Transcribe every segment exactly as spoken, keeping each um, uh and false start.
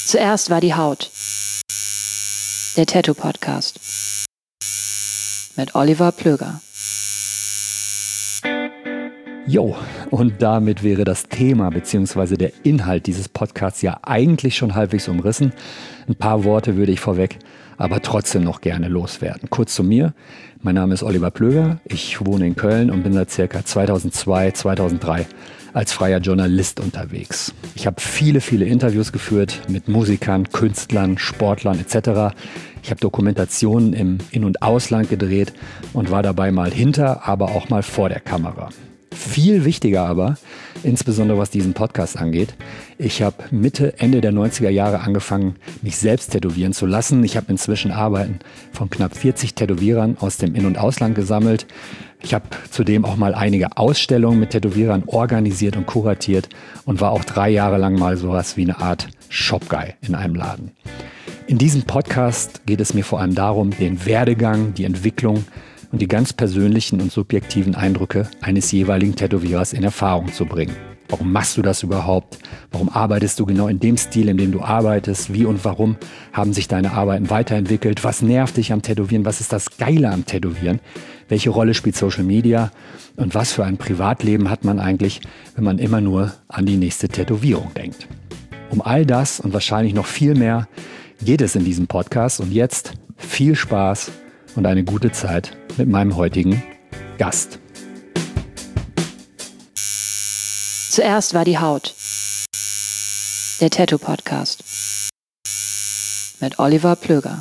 Zuerst war die Haut. Der Tattoo-Podcast. Mit Oliver Plöger. Jo, und damit wäre das Thema bzw. der Inhalt dieses Podcasts ja eigentlich schon halbwegs umrissen. Ein paar Worte würde ich vorweg, aber trotzdem noch gerne loswerden. Kurz zu mir. Mein Name ist Oliver Plöger. Ich wohne in Köln und bin seit circa zweitausendzwei, zweitausenddrei als freier Journalist unterwegs. Ich habe viele, viele Interviews geführt mit Musikern, Künstlern, Sportlern et cetera. Ich habe Dokumentationen im In- und Ausland gedreht und war dabei mal hinter, aber auch mal vor der Kamera. Viel wichtiger aber, insbesondere was diesen Podcast angeht, ich habe Mitte, Ende der neunziger Jahre angefangen, mich selbst tätowieren zu lassen. Ich habe inzwischen Arbeiten von knapp vierzig Tätowierern aus dem In- und Ausland gesammelt. Ich habe zudem auch mal einige Ausstellungen mit Tätowierern organisiert und kuratiert und war auch drei Jahre lang mal sowas wie eine Art Shop-Guy in einem Laden. In diesem Podcast geht es mir vor allem darum, den Werdegang, die Entwicklung und die ganz persönlichen und subjektiven Eindrücke eines jeweiligen Tätowierers in Erfahrung zu bringen. Warum machst du das überhaupt? Warum arbeitest du genau in dem Stil, in dem du arbeitest? Wie und warum haben sich deine Arbeiten weiterentwickelt? Was nervt dich am Tätowieren? Was ist das Geile am Tätowieren? Welche Rolle spielt Social Media? Und was für ein Privatleben hat man eigentlich, wenn man immer nur an die nächste Tätowierung denkt? Um all das und wahrscheinlich noch viel mehr geht es in diesem Podcast. Und jetzt viel Spaß und eine gute Zeit mit meinem heutigen Gast. Zuerst war die Haut. Der Tattoo-Podcast. Mit Oliver Plöger.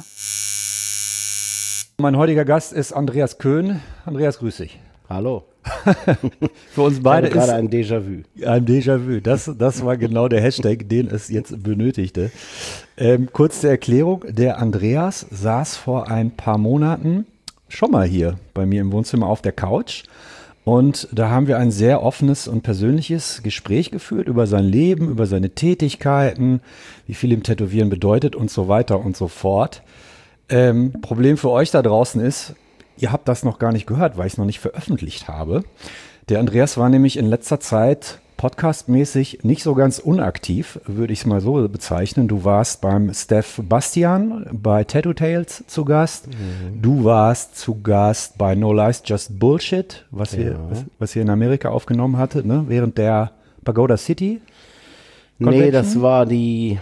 Mein heutiger Gast ist Andreas Köhn. Andreas, grüß dich. Hallo. Für uns beide ich habe ist gerade ein Déjà-vu. Ein Déjà-vu. Das, das war genau der Hashtag, den es jetzt benötigte. Ähm, kurz zur Erklärung. Der Andreas saß vor ein paar Monaten schon mal hier bei mir im Wohnzimmer auf der Couch. Und da haben wir ein sehr offenes und persönliches Gespräch geführt über sein Leben, über seine Tätigkeiten, wie viel ihm Tätowieren bedeutet und so weiter und so fort. Ähm, Problem für euch da draußen ist, ihr habt das noch gar nicht gehört, weil ich es noch nicht veröffentlicht habe. Der Andreas war nämlich in letzter Zeit podcastmäßig nicht so ganz unaktiv, würde ich es mal so bezeichnen. Du warst beim Steph Bastian bei Tattoo Tales zu Gast. Mhm. Du warst zu Gast bei No Lies Just Bullshit, was, ja. wir, was, was ihr in Amerika aufgenommen hattet, ne? Während der Pagoda City Convention. Nee, das war die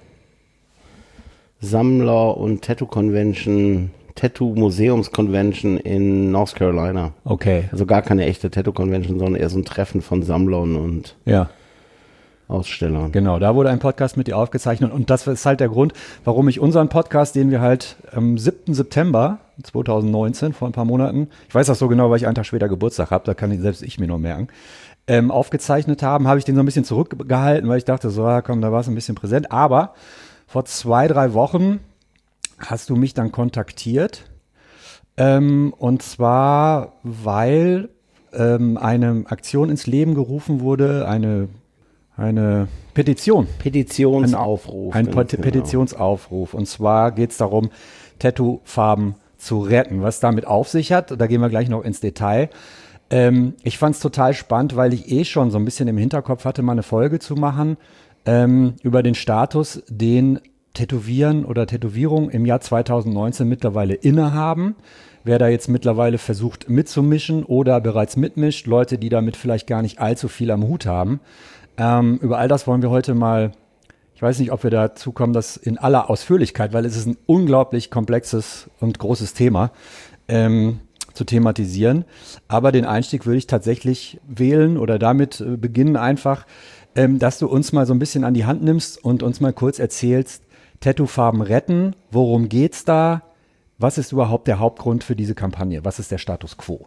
Sammler- und Tattoo-Convention, Tattoo-Museums-Convention in North Carolina. Okay. Also gar keine echte Tattoo-Convention, sondern eher so ein Treffen von Sammlern und ja. Ausstellern. Genau, da wurde ein Podcast mit dir aufgezeichnet und das ist halt der Grund, warum ich unseren Podcast, den wir halt am siebten September zweitausendneunzehn, vor ein paar Monaten, ich weiß das so genau, weil ich einen Tag später Geburtstag habe, da kann ich, selbst ich mir noch merken, ähm, aufgezeichnet haben, habe ich den so ein bisschen zurückgehalten, weil ich dachte, so, ja, komm, da war es ein bisschen präsent, aber vor zwei, drei Wochen hast du mich dann kontaktiert, ähm, und zwar, weil ähm, eine Aktion ins Leben gerufen wurde, eine, eine Petition. Petitionsaufruf. Ein, ein Pet- genau. Petitionsaufruf. Und zwar geht es darum, Tattoofarben zu retten. Was damit auf sich hat, da gehen wir gleich noch ins Detail. Ähm, ich fand es total spannend, weil ich eh schon so ein bisschen im Hinterkopf hatte, mal eine Folge zu machen ähm, über den Status, den Tätowieren oder Tätowierung im Jahr zweitausendneunzehn mittlerweile innehaben. Wer da jetzt mittlerweile versucht mitzumischen oder bereits mitmischt, Leute, die damit vielleicht gar nicht allzu viel am Hut haben. Ähm, über all das wollen wir heute mal, ich weiß nicht, ob wir dazu kommen, das in aller Ausführlichkeit, weil es ist ein unglaublich komplexes und großes Thema, ähm, zu thematisieren. Aber den Einstieg würde ich tatsächlich wählen oder damit äh, beginnen einfach, ähm, dass du uns mal so ein bisschen an die Hand nimmst und uns mal kurz erzählst, Tattoofarben retten, worum geht's da? Was ist überhaupt der Hauptgrund für diese Kampagne? Was ist der Status quo?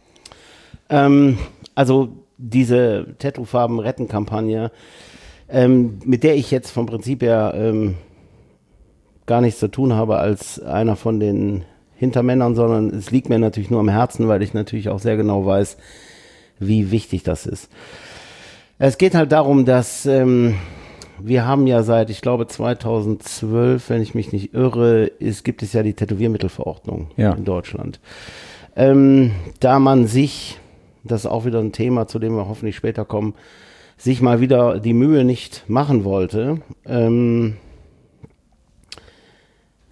Ähm, also diese Tattoofarben retten Kampagne, ähm, mit der ich jetzt vom Prinzip her ähm, gar nichts zu tun habe als einer von den Hintermännern, sondern es liegt mir natürlich nur am Herzen, weil ich natürlich auch sehr genau weiß, wie wichtig das ist. Es geht halt darum, dass ähm, wir haben ja seit, ich glaube, zweitausendzwölf, wenn ich mich nicht irre, ist, gibt es ja die Tätowiermittelverordnung ja. in Deutschland. Ähm, da man sich, das ist auch wieder ein Thema, zu dem wir hoffentlich später kommen, sich mal wieder die Mühe nicht machen wollte, ähm,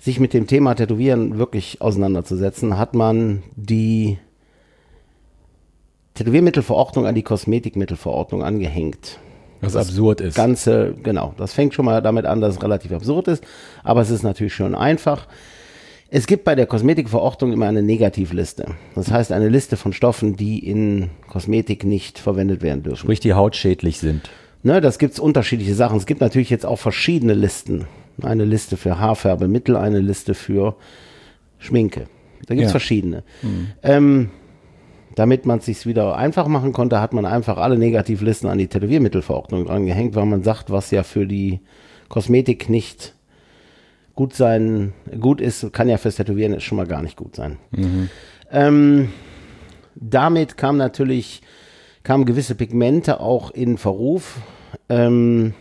sich mit dem Thema Tätowieren wirklich auseinanderzusetzen, hat man die Tätowiermittelverordnung an die Kosmetikmittelverordnung angehängt. Was das absurd ist. Ganze, genau, das fängt schon mal damit an, dass es relativ absurd ist, aber es ist natürlich schon einfach. Es gibt bei der Kosmetikverordnung immer eine Negativliste. Das heißt, eine Liste von Stoffen, die in Kosmetik nicht verwendet werden dürfen. Sprich, die hautschädlich sind. Ne, das gibt es unterschiedliche Sachen. Es gibt natürlich jetzt auch verschiedene Listen. Eine Liste für Haarfärbemittel, eine Liste für Schminke. Da gibt es Ja. verschiedene. Mhm. Ähm, damit man es sich wieder einfach machen konnte, hat man einfach alle Negativlisten an die Tätowiermittelverordnung drangehängt, weil man sagt, was ja für die Kosmetik nicht gut sein, gut ist, kann ja fürs Tätowieren schon mal gar nicht gut sein. Mhm. Ähm, damit kam natürlich, kamen gewisse Pigmente auch in Verruf. Ähm,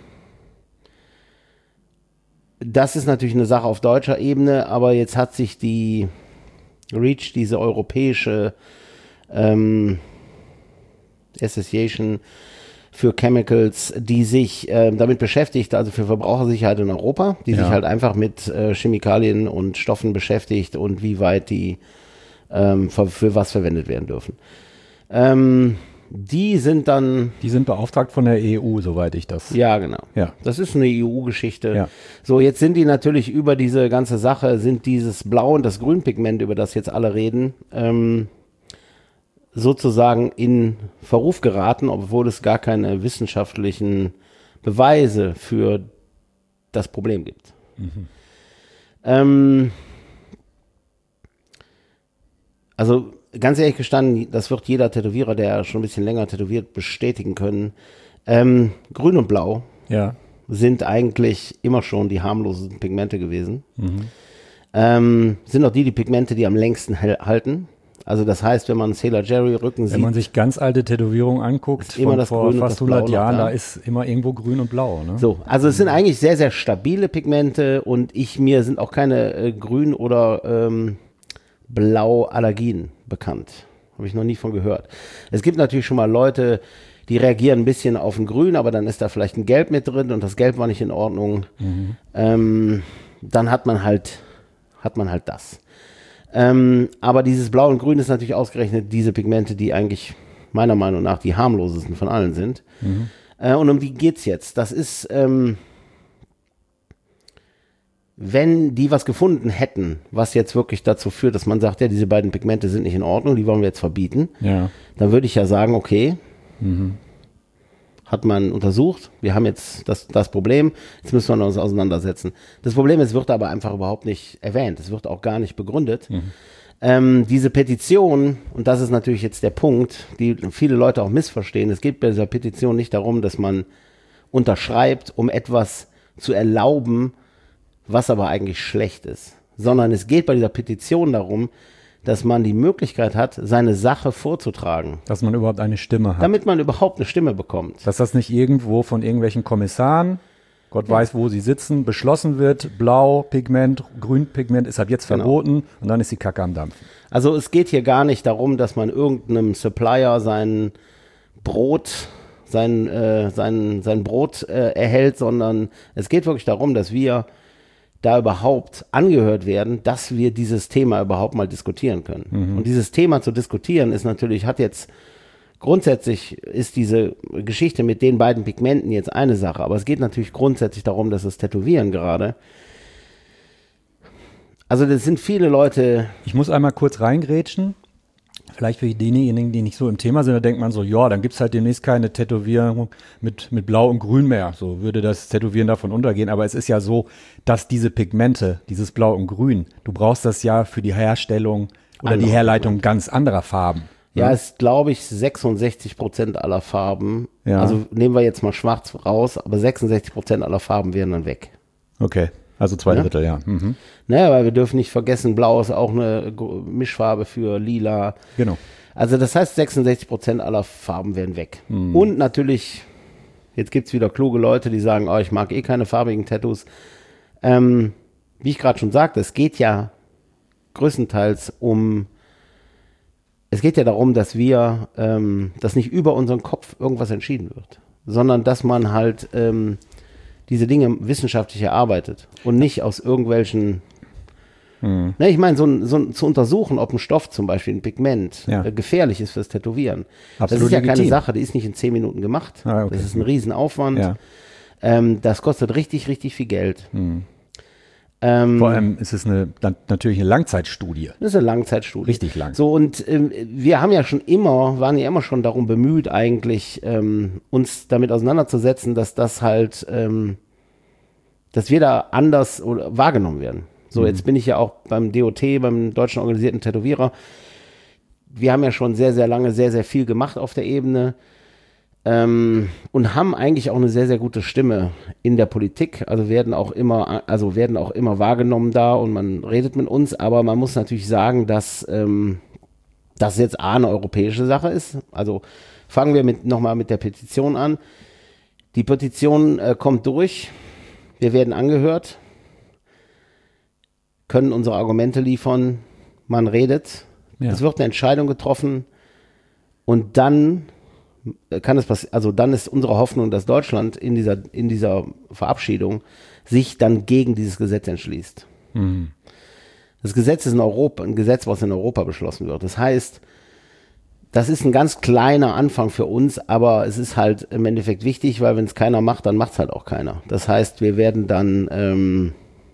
das ist natürlich eine Sache auf deutscher Ebene, aber jetzt hat sich die REACH, diese europäische ähm, Association für Chemicals, die sich äh, damit beschäftigt, also für Verbrauchersicherheit in Europa, die Ja. sich halt einfach mit äh, Chemikalien und Stoffen beschäftigt und wie weit die ähm, für, für was verwendet werden dürfen. Ähm, die sind dann, Die sind beauftragt von der E U, soweit ich das. ja genau, Ja. das ist eine E U-Geschichte. Ja. So, jetzt sind die natürlich über diese ganze Sache, sind dieses Blau- und das Grünpigment, über das jetzt alle reden, ähm, sozusagen in Verruf geraten, obwohl es gar keine wissenschaftlichen Beweise für das Problem gibt. Mhm. Ähm, also ganz ehrlich gestanden, das wird jeder Tätowierer, der schon ein bisschen länger tätowiert, bestätigen können. Ähm, Grün und Blau Ja. sind eigentlich immer schon die harmlosesten Pigmente gewesen. Mhm. Ähm, sind auch die, die Pigmente, die am längsten hel- halten. Also das heißt, wenn man Sailor Jerry Rücken Wenn sieht, man sich ganz alte Tätowierungen anguckt, Ist immer von das vor Grün und fast das Blau hundert noch Jahren, da. da ist immer irgendwo grün und blau. Ne? so, also es sind eigentlich sehr, sehr stabile Pigmente und ich, mir sind auch keine äh, Grün- oder ähm, Blau-Allergien bekannt. Habe ich noch nie von gehört. Es gibt natürlich schon mal Leute, die reagieren ein bisschen auf ein Grün, aber dann ist da vielleicht ein Gelb mit drin und das Gelb war nicht in Ordnung. Mhm. Ähm, dann hat man halt, hat man halt das. Ähm, aber dieses Blau und Grün ist natürlich ausgerechnet diese Pigmente, die eigentlich meiner Meinung nach die harmlosesten von allen sind. Mhm. Äh, und um die geht's jetzt. Das ist, ähm, wenn die was gefunden hätten, was jetzt wirklich dazu führt, dass man sagt, ja, diese beiden Pigmente sind nicht in Ordnung, die wollen wir jetzt verbieten, Ja. dann würde ich ja sagen, okay, Mhm. hat man untersucht, wir haben jetzt das, das Problem, jetzt müssen wir uns auseinandersetzen. Das Problem ist, es wird aber einfach überhaupt nicht erwähnt, es wird auch gar nicht begründet. Mhm. Ähm, diese Petition, und das ist natürlich jetzt der Punkt, die viele Leute auch missverstehen, es geht bei dieser Petition nicht darum, dass man unterschreibt, um etwas zu erlauben, was aber eigentlich schlecht ist, sondern es geht bei dieser Petition darum, dass man die Möglichkeit hat, seine Sache vorzutragen, Dass man überhaupt eine Stimme hat. damit man überhaupt eine Stimme bekommt. Dass das nicht irgendwo von irgendwelchen Kommissaren, Gott weiß, wo sie sitzen, beschlossen wird, blau Pigment, grün Pigment ist ab jetzt Genau. verboten und dann ist die Kacke am Dampfen. Also es geht hier gar nicht darum, dass man irgendeinem Supplier sein Brot, sein, äh, sein, sein Brot äh, erhält, sondern es geht wirklich darum, dass wir da überhaupt angehört werden, dass wir dieses Thema überhaupt mal diskutieren können. Mhm. Und dieses Thema zu diskutieren ist natürlich, hat jetzt grundsätzlich ist diese Geschichte mit den beiden Pigmenten jetzt eine Sache, aber es geht natürlich grundsätzlich darum, dass das Tätowieren gerade, also das sind viele Leute, Ich muss einmal kurz reingrätschen. Vielleicht für diejenigen, die nicht so im Thema sind, da denkt man so, ja, dann gibt es halt demnächst keine Tätowierung mit, mit Blau und Grün mehr. So würde das Tätowieren davon untergehen. Aber es ist ja so, dass diese Pigmente, dieses Blau und Grün, du brauchst das ja für die Herstellung oder die Anderer Herleitung ganz anderer Farben. ja, ist, glaube ich, sechsundsechzig Prozent aller Farben. Ja. Also nehmen wir jetzt mal schwarz raus, aber sechsundsechzig Prozent aller Farben wären dann weg. Okay, also zwei Ja. Drittel, ja. Mhm. Naja, weil wir dürfen nicht vergessen, Blau ist auch eine Gro- Mischfarbe für Lila. Genau. Also das heißt, sechsundsechzig Prozent aller Farben wären weg. Und natürlich, jetzt gibt es wieder kluge Leute, die sagen, oh, ich mag eh keine farbigen Tattoos. Ähm, wie ich gerade schon sagte, es geht ja größtenteils um, es geht ja darum, dass wir, ähm, dass nicht über unseren Kopf irgendwas entschieden wird, sondern dass man halt ähm, diese Dinge wissenschaftlich erarbeitet und nicht aus irgendwelchen Mhm. Ne, ich meine, so, so zu untersuchen, ob ein Stoff zum Beispiel, ein Pigment, ja. äh, gefährlich ist fürs Tätowieren. Absolut das ist ja legitim. keine Sache, die ist nicht in zehn Minuten gemacht. Ah, okay. Das ist ein Riesenaufwand. Ja. Ähm, das kostet richtig, richtig viel Geld. Mhm. Ähm, Vor allem ist es eine, dann, natürlich eine Langzeitstudie. Das ist eine Langzeitstudie. Richtig lang. So, und ähm, wir haben ja schon immer, waren ja immer schon darum bemüht, eigentlich ähm, uns damit auseinanderzusetzen, dass das halt, ähm, dass wir da anders oder wahrgenommen werden. So, mhm. Jetzt bin ich ja auch beim D O T, beim Deutschen Organisierten Tätowierer. Wir haben ja schon sehr, sehr lange sehr, sehr viel gemacht auf der Ebene. Ähm, und haben eigentlich auch eine sehr, sehr gute Stimme in der Politik, also werden auch immer, also werden auch immer wahrgenommen da und man redet mit uns, aber man muss natürlich sagen, dass ähm, das jetzt A, eine europäische Sache ist. Also fangen wir mit, nochmal mit der Petition an. Die Petition äh, kommt durch, wir werden angehört, können unsere Argumente liefern, man redet, ja. Es wird eine Entscheidung getroffen und dann kann es passieren, also dann ist unsere Hoffnung, dass Deutschland in dieser, in dieser Verabschiedung sich dann gegen dieses Gesetz entschließt. Mhm. Das Gesetz ist in Europa, ein Gesetz, was in Europa beschlossen wird. Das heißt, das ist ein ganz kleiner Anfang für uns, aber es ist halt im Endeffekt wichtig, weil wenn es keiner macht, dann macht es halt auch keiner. Das heißt, wir werden dann, ähm,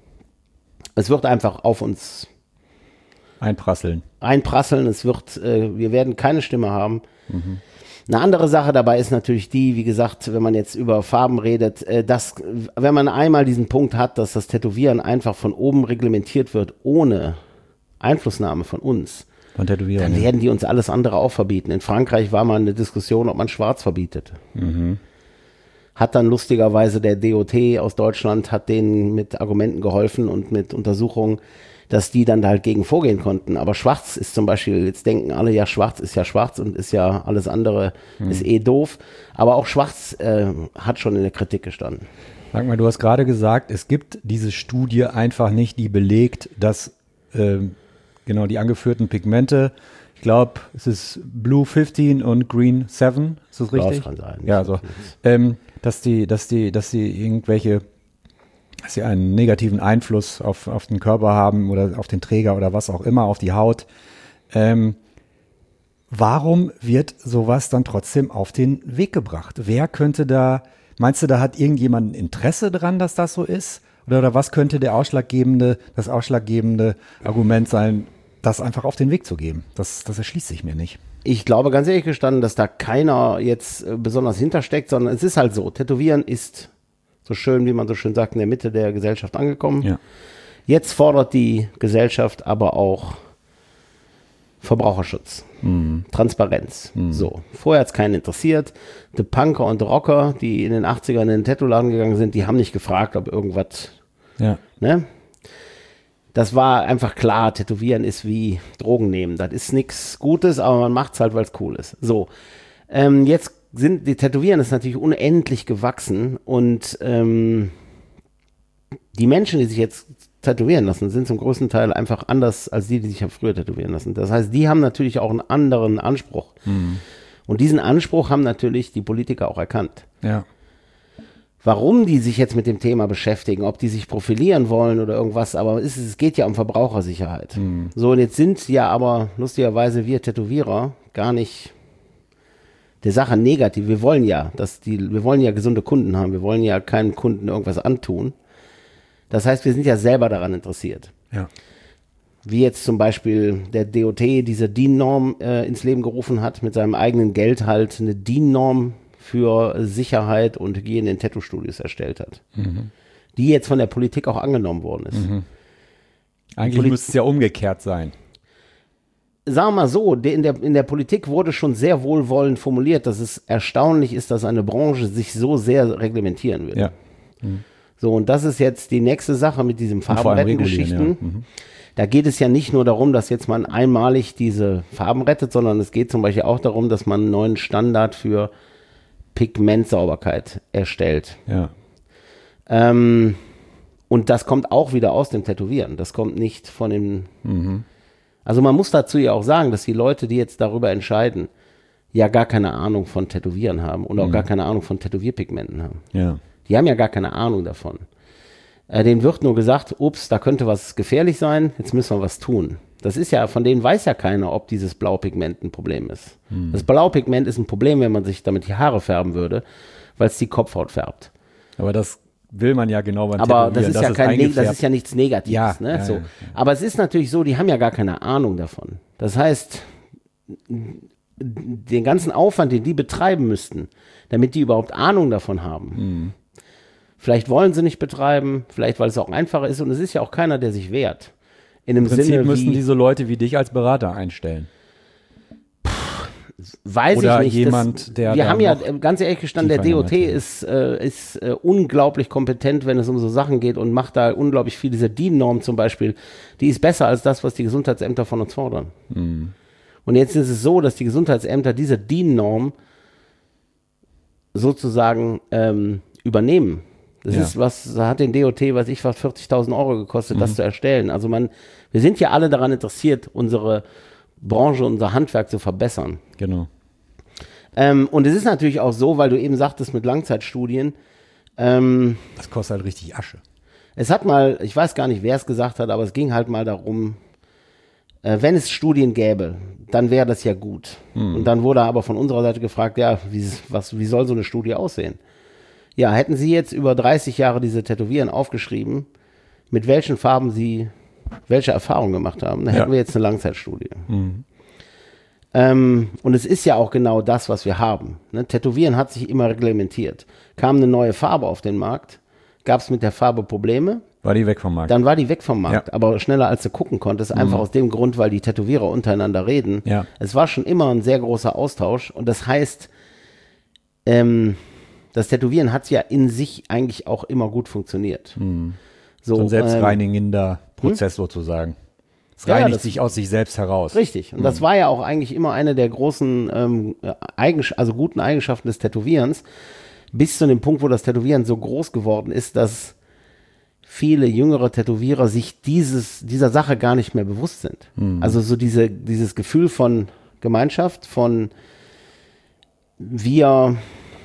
es wird einfach auf uns einprasseln. Einprasseln, es wird, äh, wir werden keine Stimme haben. Mhm. Eine andere Sache dabei ist natürlich die, wie gesagt, wenn man jetzt über Farben redet, äh, dass, wenn man einmal diesen Punkt hat, dass das Tätowieren einfach von oben reglementiert wird, ohne Einflussnahme von uns, von Tätowierern, dann werden die uns alles andere auch verbieten. In Frankreich war mal eine Diskussion, ob man Schwarz verbietet. Mhm. Hat dann lustigerweise der D O T aus Deutschland, hat denen mit Argumenten geholfen und mit Untersuchungen, dass die dann halt gegen vorgehen konnten. Aber schwarz ist zum Beispiel, jetzt denken alle, ja, schwarz ist ja schwarz und ist ja alles andere, hm. ist eh doof. Aber auch schwarz äh, hat schon in der Kritik gestanden. Sag mal, du hast gerade gesagt, es gibt diese Studie einfach nicht, die belegt, dass äh, genau die angeführten Pigmente, ich glaube, es ist Blue fünfzehn und Green sieben, ist das richtig? Das kann sein. Ja, so. Ähm, dass die, dass die, dass die irgendwelche dass sie einen negativen Einfluss auf, auf den Körper haben oder auf den Träger oder was auch immer, auf die Haut. Ähm, warum wird sowas dann trotzdem auf den Weg gebracht? Wer könnte da, meinst du, da hat irgendjemand ein Interesse dran, dass das so ist? Oder, oder was könnte der ausschlaggebende, das ausschlaggebende Argument sein, das einfach auf den Weg zu geben? Das, das erschließt sich mir nicht. Ich glaube ganz ehrlich gestanden, dass da keiner jetzt besonders hintersteckt, sondern es ist halt so, Tätowieren ist so schön, wie man so schön sagt, in der Mitte der Gesellschaft angekommen. Ja. Jetzt fordert die Gesellschaft aber auch Verbraucherschutz, mhm. Transparenz. Mhm. So, vorher hat es keinen interessiert. Die Punker und die Rocker, die in den achtzigern in den Tattoo-Laden gegangen sind, die haben nicht gefragt, ob irgendwas, ja. ne? Das war einfach klar, Tätowieren ist wie Drogen nehmen. Das ist nichts Gutes, aber man macht es halt, weil es cool ist. So, ähm, jetzt sind die Tätowieren ist natürlich unendlich gewachsen und ähm, die Menschen, die sich jetzt tätowieren lassen, sind zum größten Teil einfach anders als die, die sich früher tätowieren lassen. Das heißt, die haben natürlich auch einen anderen Anspruch. Mhm. Und diesen Anspruch haben natürlich die Politiker auch erkannt. Ja. Warum die sich jetzt mit dem Thema beschäftigen, ob die sich profilieren wollen oder irgendwas, aber es, es geht ja um Verbrauchersicherheit. Mhm. So, und jetzt sind ja aber lustigerweise wir Tätowierer gar nicht der Sache negativ. Wir wollen ja, dass die, wir wollen ja gesunde Kunden haben. Wir wollen ja keinem Kunden irgendwas antun. Das heißt, wir sind ja selber daran interessiert. Ja. Wie jetzt zum Beispiel der D O T diese D I N-Norm äh, ins Leben gerufen hat, mit seinem eigenen Geld halt eine D I N-Norm für Sicherheit und Hygiene in Tattoo-Studios erstellt hat. Mhm. Die jetzt von der Politik auch angenommen worden ist. Mhm. Eigentlich Poli- müsste es ja umgekehrt sein. Sagen wir mal so, in der, in der Politik wurde schon sehr wohlwollend formuliert, dass es erstaunlich ist, dass eine Branche sich so sehr reglementieren würde. Ja. Mhm. So, und das ist jetzt die nächste Sache mit diesem Farbenrettengeschichten. Ja. Mhm. Da geht es ja nicht nur darum, dass jetzt man einmalig diese Farben rettet, sondern es geht zum Beispiel auch darum, dass man einen neuen Standard für Pigmentsauberkeit erstellt. Ja. Ähm, und das kommt auch wieder aus dem Tätowieren. Das kommt nicht von dem... Mhm. Also man muss dazu ja auch sagen, dass die Leute, die jetzt darüber entscheiden, ja gar keine Ahnung von Tätowieren haben und auch mhm. gar keine Ahnung von Tätowierpigmenten haben. Ja. Die haben ja gar keine Ahnung davon. Äh, denen wird nur gesagt, ups, da könnte was gefährlich sein, jetzt müssen wir was tun. Das ist ja, von denen weiß ja keiner, ob dieses Blaupigment ein Problem ist. Hm. Das Blaupigment ist ein Problem, wenn man sich damit die Haare färben würde, weil es die Kopfhaut färbt. Aber das will man ja genau beim Aber das Tätowieren, ist, ja es kein, das ist ja nichts Negatives. Ja, ne? ja, so. ja, ja. Aber es ist natürlich so, die haben ja gar keine Ahnung davon. Das heißt, den ganzen Aufwand, den die betreiben müssten, damit die überhaupt Ahnung davon haben. Hm. Vielleicht wollen sie nicht betreiben, vielleicht weil es auch einfacher ist und es ist ja auch keiner, der sich wehrt. In einem Im Prinzip Sinne müssten wie, diese Leute wie dich als Berater einstellen. weiß Oder ich nicht. jemand, das, der Wir da haben ja, noch äh, ganz ehrlich gestanden, der D tiefer O in der T Materie ist, äh, ist äh, unglaublich kompetent, wenn es um so Sachen geht und macht da unglaublich viel. Diese D I N-Norm zum Beispiel, die ist besser als das, was die Gesundheitsämter von uns fordern. Mhm. Und jetzt ist es so, dass die Gesundheitsämter diese D I N-Norm sozusagen ähm, übernehmen. Das Ja. ist was, hat den D O T, weiß ich was, vierzigtausend Euro gekostet, mhm. das zu erstellen. Also man, wir sind ja alle daran interessiert, unsere Branche, unser Handwerk zu verbessern. Genau. Ähm, und es ist natürlich auch so, weil du eben sagtest mit Langzeitstudien, ähm, Das kostet halt richtig Asche. es hat mal, ich weiß gar nicht, wer es gesagt hat, aber es ging halt mal darum, äh, wenn es Studien gäbe, dann wäre das ja gut. Hm. Und dann wurde aber von unserer Seite gefragt, ja, wie, was, wie soll so eine Studie aussehen? Ja, hätten Sie jetzt über dreißig Jahre diese Tätowieren aufgeschrieben, mit welchen Farben Sie welche Erfahrungen gemacht haben, dann Ja. hätten wir jetzt eine Langzeitstudie. Mhm. Ähm, und es ist ja auch genau das, was wir haben. Ne? Tätowieren hat sich immer reglementiert. Kam eine neue Farbe auf den Markt, gab es mit der Farbe Probleme, War die weg vom Markt? dann war die weg vom Markt. Ja. Aber schneller als du gucken konntest, einfach aus dem Grund, weil die Tätowierer untereinander reden. Ja. Es war schon immer ein sehr großer Austausch und das heißt, ähm, das Tätowieren hat ja in sich eigentlich auch immer gut funktioniert. Mhm. So, So ein ähm, selbstreinigender Prozess sozusagen. Es Ja, reinigt das- sich aus sich selbst heraus. Richtig. Und das war ja auch eigentlich immer eine der großen, ähm, Eigens- also guten Eigenschaften des Tätowierens, bis zu dem Punkt, wo das Tätowieren so groß geworden ist, dass viele jüngere Tätowierer sich dieses, dieser Sache gar nicht mehr bewusst sind. Also so diese, dieses Gefühl von Gemeinschaft, von wir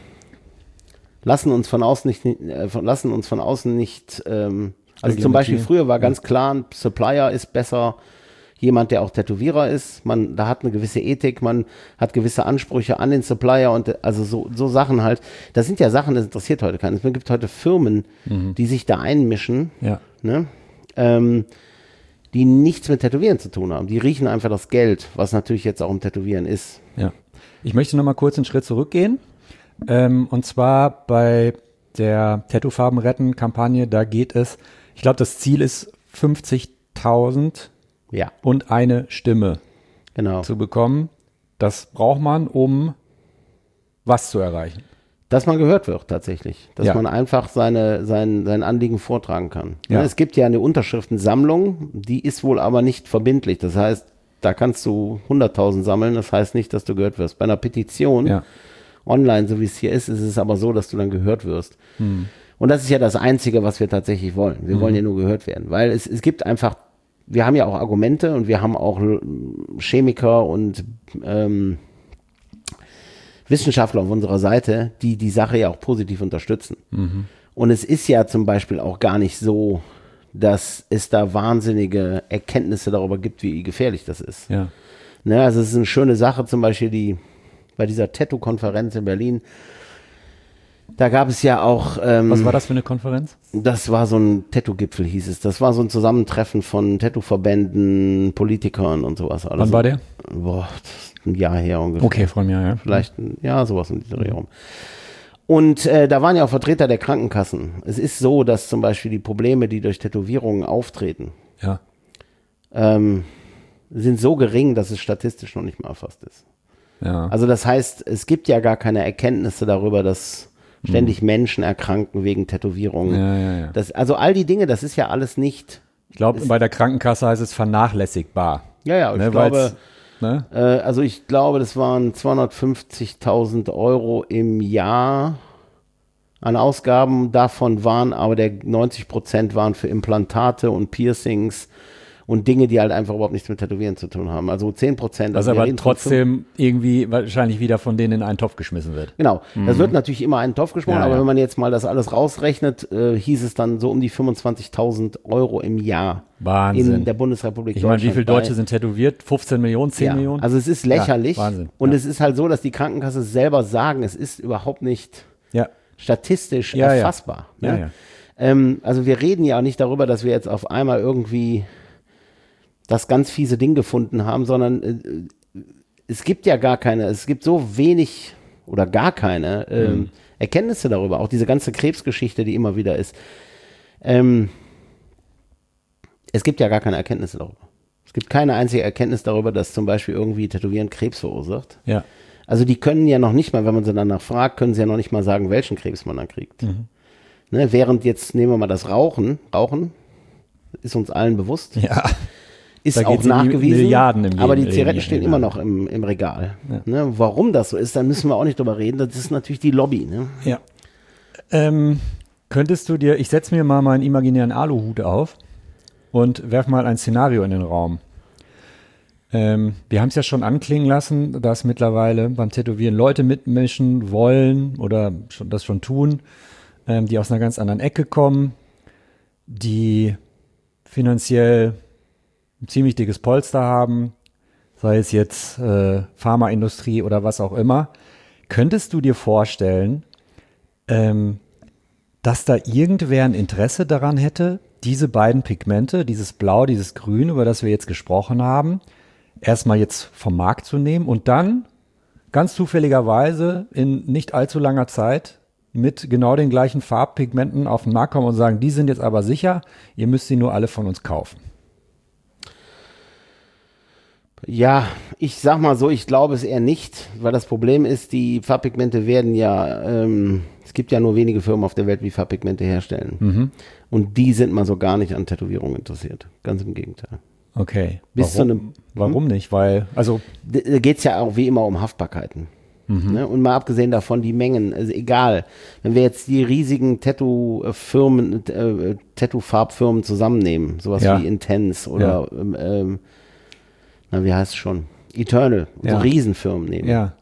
lassen uns von außen nicht, äh, von- lassen uns von außen nicht, ähm, also zum Beispiel früher war ganz klar, ein Supplier ist besser, jemand, der auch Tätowierer ist, man, da hat eine gewisse Ethik, man hat gewisse Ansprüche an den Supplier und äh, also so, so Sachen halt. Das sind ja Sachen, das interessiert heute keinen. Es gibt heute Firmen, die sich da einmischen, Ja. ne? ähm, die nichts mit Tätowieren zu tun haben. Die riechen einfach das Geld, was natürlich jetzt auch im Tätowieren ist. Ja. Ich möchte noch mal kurz einen Schritt zurückgehen. Ähm, und zwar bei der Tattoofarben retten Kampagne, da geht es, ich glaube, das Ziel ist fünfzigtausend Ja, und eine Stimme genau. zu bekommen. Das braucht man, um was zu erreichen. Dass man gehört wird tatsächlich. Dass Ja. man einfach seine, sein, sein Anliegen vortragen kann. Ja. Ne, es gibt ja eine Unterschriftensammlung, die ist wohl aber nicht verbindlich. Das heißt, da kannst du hunderttausend sammeln. Das heißt nicht, dass du gehört wirst. Bei einer Petition, Ja. online, so wie es hier ist, ist es aber so, dass du dann gehört wirst. Hm. Und das ist ja das Einzige, was wir tatsächlich wollen. Wir wollen ja nur gehört werden. Weil es, es gibt einfach, wir haben ja auch Argumente und wir haben auch äh, Chemiker und ähm, Wissenschaftler auf unserer Seite, die die Sache ja auch positiv unterstützen. Mhm. Und es ist ja zum Beispiel auch gar nicht so, dass es da wahnsinnige Erkenntnisse darüber gibt, wie gefährlich das ist. Ja. Ne, also es ist eine schöne Sache, zum Beispiel die bei dieser Tattoo-Konferenz in Berlin, da gab es ja auch ähm, Was war das für eine Konferenz? das war so ein Tattoo-Gipfel, hieß es. Das war so ein Zusammentreffen von Tattoo-Verbänden, Politikern und sowas. Alles. Wann war der? Boah, das ist ein Jahr her ungefähr. Okay, vor mir, ja. Vielleicht, ein, ja, sowas in dieser Dreh rum. Und äh, da waren ja auch Vertreter der Krankenkassen. Es ist so, dass zum Beispiel die Probleme, die durch Tätowierungen auftreten, Ja. ähm, sind so gering, dass es statistisch noch nicht mal erfasst ist. Ja. Also das heißt, es gibt ja gar keine Erkenntnisse darüber, dass ständig Menschen erkranken wegen Tätowierungen. ja, ja, ja. Das, also all die Dinge, das ist ja alles nicht. Ich glaube, bei der Krankenkasse heißt es vernachlässigbar. Ja, ja, ich Ne, glaube, weil's- ne? äh, also ich glaube, das waren zweihundertfünfzigtausend Euro im Jahr an Ausgaben. Davon waren aber der neunzig Prozent waren für Implantate und Piercings und Dinge, die halt einfach überhaupt nichts mit Tätowieren zu tun haben. Also zehn Prozent. Was also aber trotzdem irgendwie wahrscheinlich wieder von denen in einen Topf geschmissen wird. Genau, Mhm. das wird natürlich immer in einen Topf geschmissen, Ja, aber ja. wenn man jetzt mal das alles rausrechnet, äh, hieß es dann so um die fünfundzwanzigtausend Euro im Jahr Wahnsinn. in der Bundesrepublik Ich meine, Deutschland. wie viele Deutsche sind tätowiert? fünfzehn Millionen, zehn ja, Millionen? Also es ist lächerlich. Ja, Wahnsinn. Und Ja. es ist halt so, dass die Krankenkasse selber sagen, es ist überhaupt nicht Ja. statistisch Ja, ja. erfassbar. Ja, Ne? ja. Ähm, also wir reden ja auch nicht darüber, dass wir jetzt auf einmal irgendwie das ganz fiese Ding gefunden haben, sondern äh, es gibt ja gar keine, es gibt so wenig oder gar keine ähm, Mhm. Erkenntnisse darüber, auch diese ganze Krebsgeschichte, die immer wieder ist. Ähm, es gibt ja gar keine Erkenntnisse darüber. Es gibt keine einzige Erkenntnis darüber, dass zum Beispiel irgendwie Tätowieren Krebs verursacht. Ja. Also die können ja noch nicht mal, wenn man sie danach fragt, können sie ja noch nicht mal sagen, welchen Krebs man dann kriegt. Mhm. Ne, während jetzt, nehmen wir mal das Rauchen, Rauchen ist uns allen bewusst, Ja. ist Da auch geht's in die nachgewiesen, Milliarden im aber die Leben- Zigaretten Leben- stehen Leben. immer noch im, im Regal. Ja. Ne, warum das so ist, da müssen wir auch nicht drüber reden, das ist natürlich die Lobby. Ne? Ja. Ähm, könntest du dir, ich setze mir mal meinen imaginären Aluhut auf und werf mal ein Szenario in den Raum. Ähm, wir haben es ja schon anklingen lassen, dass mittlerweile beim Tätowieren Leute mitmischen wollen oder schon, das schon tun, ähm, die aus einer ganz anderen Ecke kommen, die finanziell ein ziemlich dickes Polster haben, sei es jetzt äh, Pharmaindustrie oder was auch immer. Könntest du dir vorstellen, ähm, dass da irgendwer ein Interesse daran hätte, diese beiden Pigmente, dieses Blau, dieses Grün, über das wir jetzt gesprochen haben, erstmal jetzt vom Markt zu nehmen und dann ganz zufälligerweise in nicht allzu langer Zeit mit genau den gleichen Farbpigmenten auf den Markt kommen und sagen, die sind jetzt aber sicher, ihr müsst sie nur alle von uns kaufen. Ja, ich sag mal so, ich glaube es eher nicht, weil das Problem ist, die Farbpigmente werden ja, ähm, es gibt ja nur wenige Firmen auf der Welt, die Farbpigmente herstellen. Mhm. Und die sind mal so gar nicht an Tätowierungen interessiert. Ganz im Gegenteil. Okay. Bis warum, zu einem- warum nicht? Weil, also, Da geht es ja auch wie immer um Haftbarkeiten. Ne? Und mal abgesehen davon die Mengen, also egal, wenn wir jetzt die riesigen Tattoo-Firmen, äh, Tattoo-Farbfirmen zusammennehmen, sowas Ja. wie Intense oder, ähm, ähm, na wie heißt es schon, Eternal, Ja. so Riesenfirmen nehmen. ja,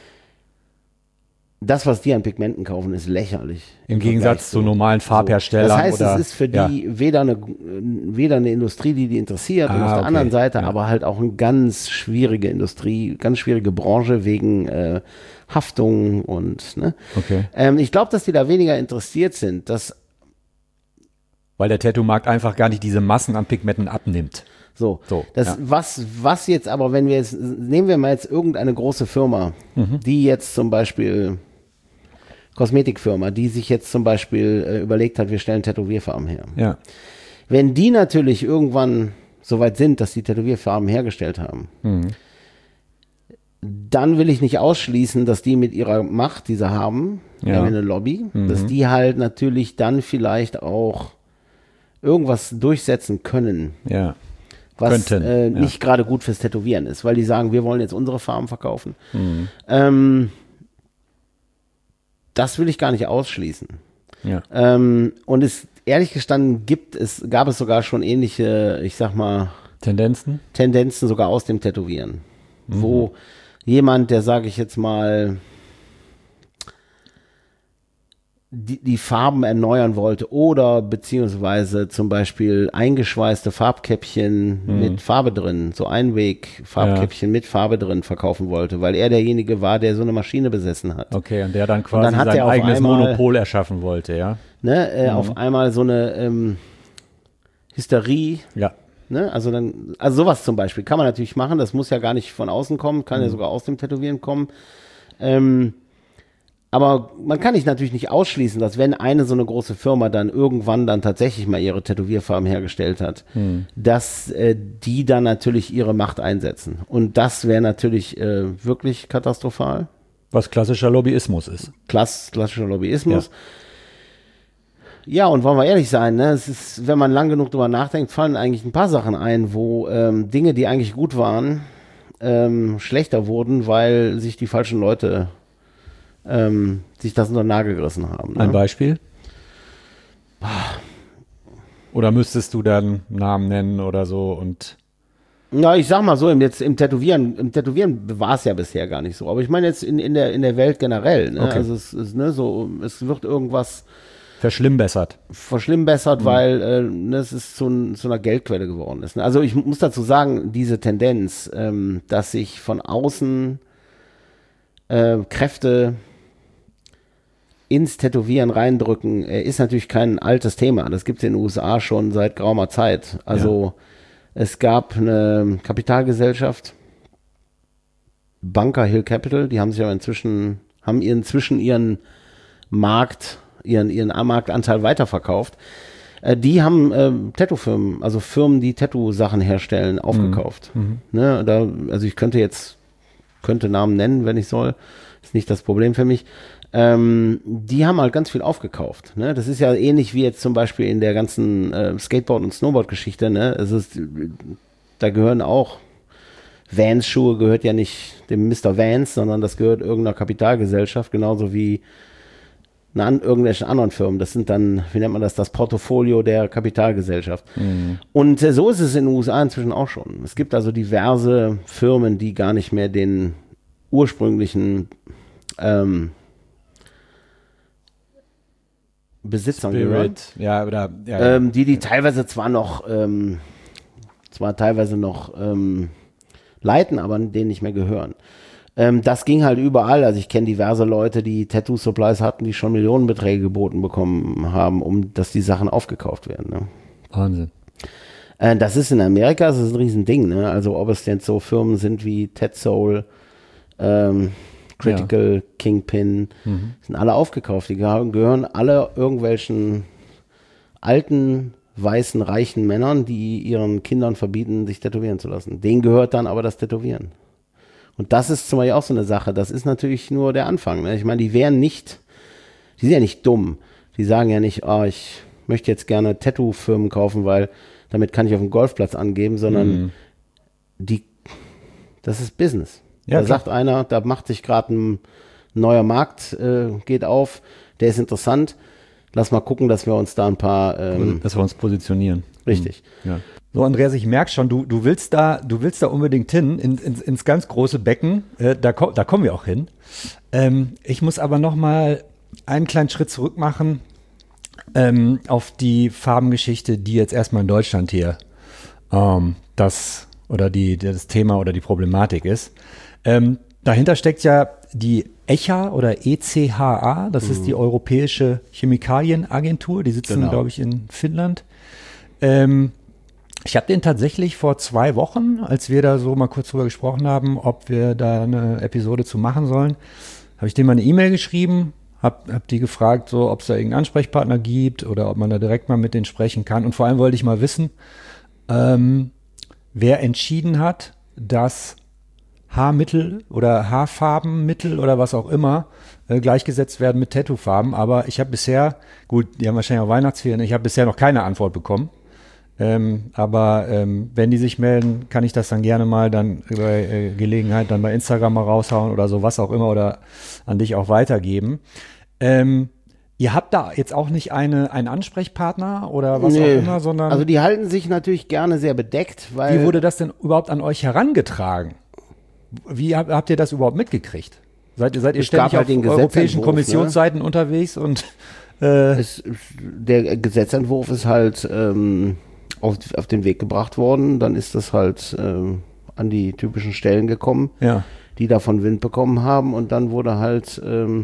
Das, was die an Pigmenten kaufen, ist lächerlich. im Vergleich Gegensatz zu normalen Farbherstellern. Das heißt, oder, es ist für ja. die weder eine, weder eine Industrie, die die interessiert, und Ah, auf der okay. anderen Seite Ja. aber halt auch eine ganz schwierige Industrie, ganz schwierige Branche wegen äh, Haftung und, ne? Okay. Ähm, ich glaube, dass die da weniger interessiert sind, dass Weil der Tattoo-Markt einfach gar nicht diese Massen an Pigmenten abnimmt. so, So, das, ja. was, was jetzt aber, wenn wir jetzt, nehmen wir mal jetzt irgendeine große Firma, Mhm. die jetzt zum Beispiel, Kosmetikfirma, die sich jetzt zum Beispiel äh, überlegt hat, wir stellen Tätowierfarben her. Ja. Wenn die natürlich irgendwann so weit sind, dass die Tätowierfarben hergestellt haben, Mhm. dann will ich nicht ausschließen, dass die mit ihrer Macht, die sie haben, Ja. wir haben eine Lobby, dass die halt natürlich dann vielleicht auch irgendwas durchsetzen können, Ja. was Könnten, äh, ja. nicht gerade gut fürs Tätowieren ist, weil die sagen, wir wollen jetzt unsere Farben verkaufen. Mhm. Ähm, das will ich gar nicht ausschließen. Ja. Ähm, und es, ehrlich gestanden, gibt es, gab es sogar schon ähnliche, ich sag mal, Tendenzen? Tendenzen sogar aus dem Tätowieren, wo jemand, der, sage ich jetzt mal, die, die Farben erneuern wollte oder beziehungsweise zum Beispiel eingeschweißte Farbkäppchen mit Farbe drin, so Einweg-Farbkäppchen mit Farbe drin verkaufen wollte, weil er derjenige war, der so eine Maschine besessen hat. Okay, und der dann quasi dann hat sein er auf eigenes einmal- Monopol erschaffen wollte, ja? Ne, äh, auf einmal so eine ähm, Hysterie. Ja. Ne? Also dann, also sowas zum Beispiel kann man natürlich machen, das muss ja gar nicht von außen kommen, kann ja sogar aus dem Tätowieren kommen. Ähm, aber man kann nicht natürlich nicht ausschließen, dass wenn eine so eine große Firma dann irgendwann dann tatsächlich mal ihre Tätowierfarben hergestellt hat, dass äh, die dann natürlich ihre Macht einsetzen. Und das wäre natürlich äh, wirklich katastrophal. Was klassischer Lobbyismus ist. Klass, klassischer Lobbyismus. Ja. Ja, und wollen wir ehrlich sein, ne? Es ist, wenn man lang genug drüber nachdenkt, fallen eigentlich ein paar Sachen ein, wo ähm, Dinge, die eigentlich gut waren, ähm, schlechter wurden, weil sich die falschen Leute ähm, sich das unter den Nagel gerissen haben. Ne? Ein Beispiel? Oder müsstest du dann Namen nennen oder so und Na, ich sag mal so, im, jetzt im Tätowieren, im Tätowieren war es ja bisher gar nicht so. Aber ich meine jetzt in, in, der, in der Welt generell. Ne? Okay. Also es ist, ne, so, es wird irgendwas verschlimmbessert? verschlimmbessert, mhm. weil äh, ne, es ist zu, zu einer Geldquelle geworden ist. Ne? Also ich muss dazu sagen, diese Tendenz, ähm, dass sich von außen äh, Kräfte ins Tätowieren reindrücken, äh, ist natürlich kein altes Thema. Das gibt es in den U S A schon seit geraumer Zeit. Also ja. Es gab eine Kapitalgesellschaft, Bunker Hill Capital, die haben sich aber inzwischen, haben inzwischen ihren Markt, ihren, ihren Marktanteil weiterverkauft. Äh, die haben äh, Tattoo-Firmen, also Firmen, die Tattoo-Sachen herstellen, aufgekauft. Mhm. Ne, da, also ich könnte jetzt, könnte Namen nennen, wenn ich soll. Ist nicht das Problem für mich. Ähm, die haben halt ganz viel aufgekauft. Ne? Das ist ja ähnlich wie jetzt zum Beispiel in der ganzen äh, Skateboard- und Snowboard-Geschichte. Ne? Es ist, da gehören auch Vans-Schuhe, gehört ja nicht dem Mister Vans, sondern das gehört irgendeiner Kapitalgesellschaft, genauso wie eine an, irgendwelchen anderen Firmen. Das sind dann, wie nennt man das, das Portfolio der Kapitalgesellschaft. Mhm. Und äh, so ist es in den U S A inzwischen auch schon. Es gibt also diverse Firmen, die gar nicht mehr den ursprünglichen ähm, Besitzern gehören. Ja, oder, ja, ja. Ähm, die, die teilweise zwar noch, ähm, zwar teilweise noch ähm, leiten, aber denen nicht mehr gehören. Ähm, das ging halt überall. Also ich kenne diverse Leute, die Tattoo-Supplies hatten, die schon Millionenbeträge geboten bekommen haben, um dass die Sachen aufgekauft werden. Ne? Wahnsinn. Äh, das ist in Amerika, das ist ein Riesending. Ne? Also ob es denn so Firmen sind wie TedSoul, ähm, Critical, ja. Kingpin, mhm. sind alle aufgekauft. Die gehören alle irgendwelchen alten, weißen, reichen Männern, die ihren Kindern verbieten, sich tätowieren zu lassen. Denen gehört dann aber das Tätowieren. Und das ist zum Beispiel auch so eine Sache. Das ist natürlich nur der Anfang. Ne? Ich meine, die wären nicht, die sind ja nicht dumm. Die sagen ja nicht, oh, ich möchte jetzt gerne Tattoo-Firmen kaufen, weil damit kann ich auf dem Golfplatz angeben, sondern mhm. die, das ist Business. Ja, da klar. Sagt einer, da macht sich gerade ein neuer Markt, äh, geht auf, der ist interessant. Lass mal gucken, dass wir uns da ein paar... Ähm, dass wir uns positionieren. Richtig. Ja. So, Andreas, ich merke schon, du, du willst da, du willst da unbedingt hin, in, in, ins ganz große Becken. Äh, da, da kommen wir auch hin. Ähm, ich muss aber noch mal einen kleinen Schritt zurück machen ähm, auf die Farbengeschichte, die jetzt erstmal in Deutschland hier ähm, das oder die, das Thema oder die Problematik ist. Ähm, dahinter steckt ja die E C H A oder E C H A, das mhm. ist die Europäische Chemikalienagentur, die sitzen, genau. glaube ich, in Finnland. Ähm, ich habe den tatsächlich vor zwei Wochen, als wir da so mal kurz drüber gesprochen haben, ob wir da eine Episode zu machen sollen, habe ich dem mal eine E-Mail geschrieben, habe hab die gefragt, so, ob es da irgendeinen Ansprechpartner gibt oder ob man da direkt mal mit denen sprechen kann. Und vor allem wollte ich mal wissen, ähm, wer entschieden hat, dass Haarmittel oder Haarfarbenmittel oder was auch immer äh, gleichgesetzt werden mit Tattoofarben. Aber ich habe bisher, gut, die haben wahrscheinlich auch Weihnachtsferien, ich habe bisher noch keine Antwort bekommen. Ähm, aber ähm, wenn die sich melden, kann ich das dann gerne mal dann bei äh, Gelegenheit dann bei Instagram mal raushauen oder so, was auch immer, oder an dich auch weitergeben. Ähm, ihr habt da jetzt auch nicht eine, einen Ansprechpartner oder was nee. auch immer, sondern... Also die halten sich natürlich gerne sehr bedeckt, weil... Wie wurde das denn überhaupt an euch herangetragen? Wie habt, habt ihr das überhaupt mitgekriegt? Seid, seid ihr ständig halt auf europäischen Kommissionsseiten ne? unterwegs? Und äh es, der Gesetzentwurf ist halt ähm, auf, auf den Weg gebracht worden. Dann ist das halt ähm, an die typischen Stellen gekommen, ja. die davon Wind bekommen haben. Und dann wurde halt... Ähm,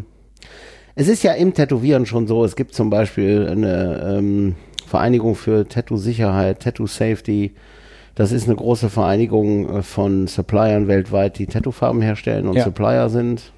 es ist ja im Tätowieren schon so, es gibt zum Beispiel eine ähm, Vereinigung für Tattoo-Sicherheit, Tattoo-Safety. Das ist eine große Vereinigung von Suppliern weltweit, die Tattoofarben herstellen und ja. Supplier sind,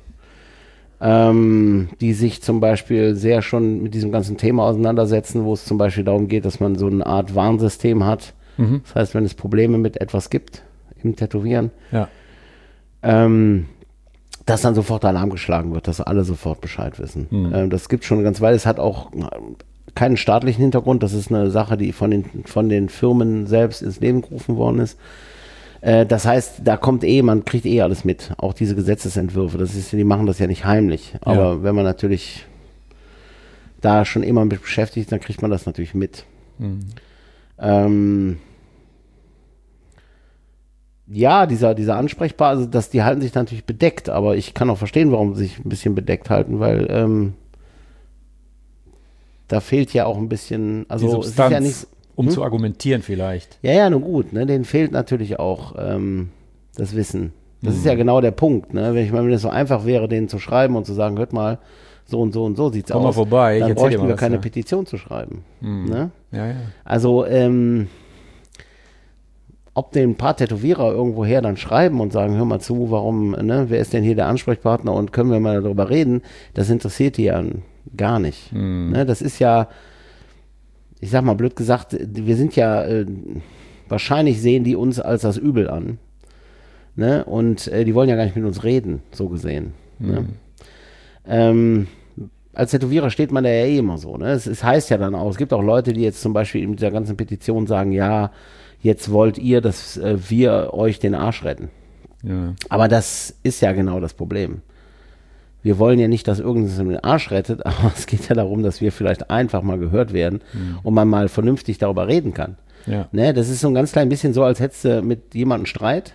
ähm, die sich zum Beispiel sehr schon mit diesem ganzen Thema auseinandersetzen, wo es zum Beispiel darum geht, dass man so eine Art Warnsystem hat. Mhm. Das heißt, wenn es Probleme mit etwas gibt im Tätowieren, ja. ähm, dass dann sofort Alarm geschlagen wird, dass alle sofort Bescheid wissen. Mhm. Ähm, das gibt schon eine ganze Weile. Es hat auch keinen staatlichen Hintergrund. Das ist eine Sache, die von den, von den Firmen selbst ins Leben gerufen worden ist. Äh, das heißt, da kommt eh, man kriegt eh alles mit. Auch diese Gesetzesentwürfe. Das ist, die machen das ja nicht heimlich. Aber ja. wenn man natürlich da schon immer mit beschäftigt ist, dann kriegt man das natürlich mit. Mhm. Ähm, ja, dieser, dieser Ansprechbar, also das, die halten sich natürlich bedeckt, aber ich kann auch verstehen, warum sie sich ein bisschen bedeckt halten, weil ähm, da fehlt ja auch ein bisschen, also Die Substanz, es ist ja nicht, um hm? zu argumentieren vielleicht. Ja, ja, nun gut, ne, denen fehlt natürlich auch ähm, das Wissen. Das ist ja genau der Punkt, ne? Wenn ich mal, wenn es so einfach wäre, denen zu schreiben und zu sagen, hört mal, so und so und so sieht's Komm aus. mal vorbei, ich dann erzähl dir bräuchten mal wir was, keine ja. Petition zu schreiben. Ne? Ja, ja. Also, ähm, ob den ein paar Tätowierer irgendwoher dann schreiben und sagen, hör mal zu, warum, ne, wer ist denn hier der Ansprechpartner und können wir mal darüber reden, das interessiert die ja gar nicht. Hm. Ne? Das ist ja, ich sag mal blöd gesagt, wir sind ja, äh, wahrscheinlich sehen die uns als das Übel an. Ne? Und äh, die wollen ja gar nicht mit uns reden, so gesehen. Hm. Ne? Ähm, als Tätowierer steht man da ja eh immer so. Ne? Es, es heißt ja dann auch, es gibt auch Leute, die jetzt zum Beispiel in dieser ganzen Petition sagen, ja, jetzt wollt ihr, dass äh, wir euch den Arsch retten. Ja. Aber das ist ja genau das Problem. Wir wollen ja nicht, dass irgendwas den Arsch rettet, aber es geht ja darum, dass wir vielleicht einfach mal gehört werden Mhm. und man mal vernünftig darüber reden kann. Ja. Ne? Das ist so ein ganz klein bisschen so, als hättest du mit jemandem Streit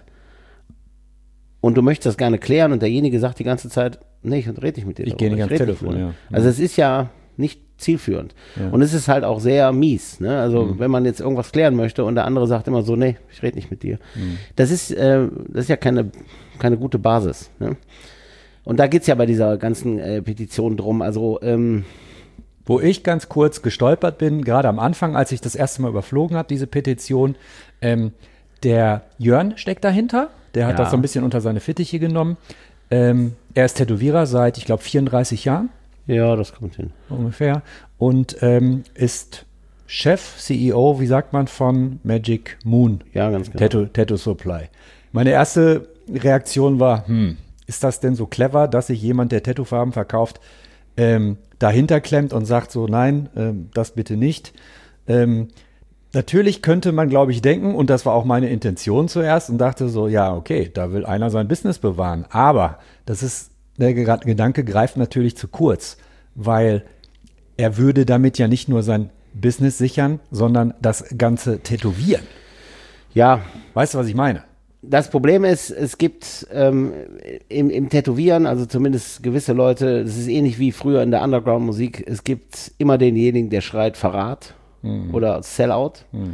und du möchtest das gerne klären und derjenige sagt die ganze Zeit, nee, ich rede nicht mit dir. Ich darüber, gehe nicht ans red Telefon, mit dir. ja. Also es ist ja nicht zielführend. Ja. Und es ist halt auch sehr mies. Ne? Also Mhm. wenn man jetzt irgendwas klären möchte und der andere sagt immer so, nee, ich rede nicht mit dir. Mhm. Das ist, äh, das ist ja keine, keine gute Basis. Ne? Und da geht es ja bei dieser ganzen äh, Petition drum. Also ähm, Wo ich ganz kurz gestolpert bin, gerade am Anfang, als ich das erste Mal überflogen habe, diese Petition, ähm, der Jörn steckt dahinter, der hat Ja. das so ein bisschen unter seine Fittiche genommen. Ähm, er ist Tätowierer seit, ich glaube, vierunddreißig Jahren ja, das kommt hin. ungefähr und ähm, ist Chef, C E O, wie sagt man, von Magic Moon Ja, ganz genau. Tattoo, Tattoo Supply. Meine erste Reaktion war, hm, ist das denn so clever, dass sich jemand, der Tattoofarben verkauft, ähm, dahinter klemmt und sagt so, nein, ähm, das bitte nicht. Ähm, natürlich könnte man, glaube ich, denken, und das war auch meine Intention zuerst, und dachte so, ja, okay, da will einer sein Business bewahren. Aber das ist, der Ge- Gedanke greift natürlich zu kurz, weil er würde damit ja nicht nur sein Business sichern, sondern das ganze Tätowieren. Ja, Weißt du, was ich meine? das Problem ist, es gibt ähm, im, im Tätowieren, also zumindest gewisse Leute, das ist ähnlich wie früher in der Underground-Musik, es gibt immer denjenigen, der schreit Verrat oder Sellout,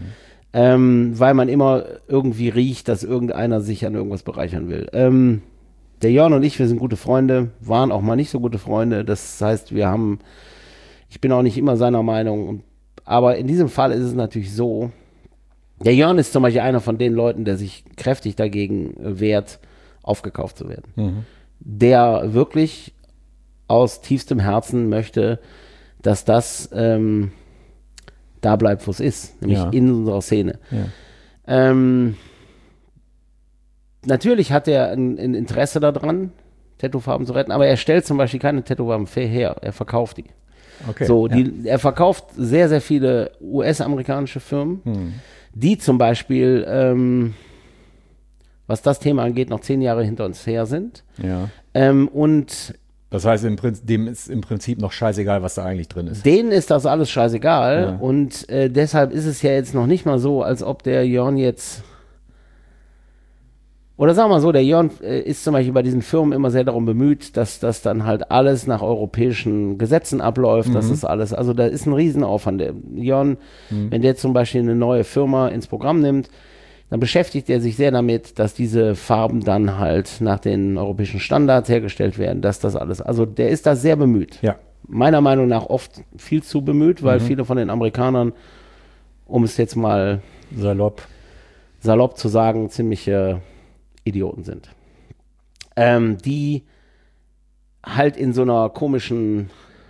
ähm, weil man immer irgendwie riecht, dass irgendeiner sich an irgendwas bereichern will. Ähm, der Jörn und ich, wir sind gute Freunde, waren auch mal nicht so gute Freunde, das heißt, wir haben, ich bin auch nicht immer seiner Meinung, und, aber in diesem Fall ist es natürlich so, der Jörn ist zum Beispiel einer von den Leuten, der sich kräftig dagegen wehrt, aufgekauft zu werden. Mhm. Der wirklich aus tiefstem Herzen möchte, dass das ähm, da bleibt, wo es ist, nämlich Ja. in unserer Szene. Ja. Ähm, natürlich hat er ein, ein Interesse daran, Tattoofarben zu retten, aber er stellt zum Beispiel keine Tattoofarben her, er verkauft die. Okay. So, ja. die, er verkauft sehr, sehr viele U S-amerikanische Firmen, Hm. die zum Beispiel, ähm, was das Thema angeht, noch zehn Jahre hinter uns her sind. Ja. Ähm, und Das heißt, im Prinzip, dem ist im Prinzip noch scheißegal, was da eigentlich drin ist. denen ist das alles scheißegal. Ja. Und äh, deshalb ist es ja jetzt noch nicht mal so, als ob der Jörn jetzt. Oder sagen wir mal so, der Jörn äh, ist zum Beispiel bei diesen Firmen immer sehr darum bemüht, dass das dann halt alles nach europäischen Gesetzen abläuft. Mhm. Das ist alles, also da ist ein Riesenaufwand. Der Jörn, Mhm. wenn der zum Beispiel eine neue Firma ins Programm nimmt, dann beschäftigt er sich sehr damit, dass diese Farben dann halt nach den europäischen Standards hergestellt werden, dass das alles, also der ist da sehr bemüht. Ja. Meiner Meinung nach oft viel zu bemüht, weil Mhm. viele von den Amerikanern, um es jetzt mal Salopp. salopp zu sagen, ziemliche Idioten sind. Ähm, die halt in so einer komischen,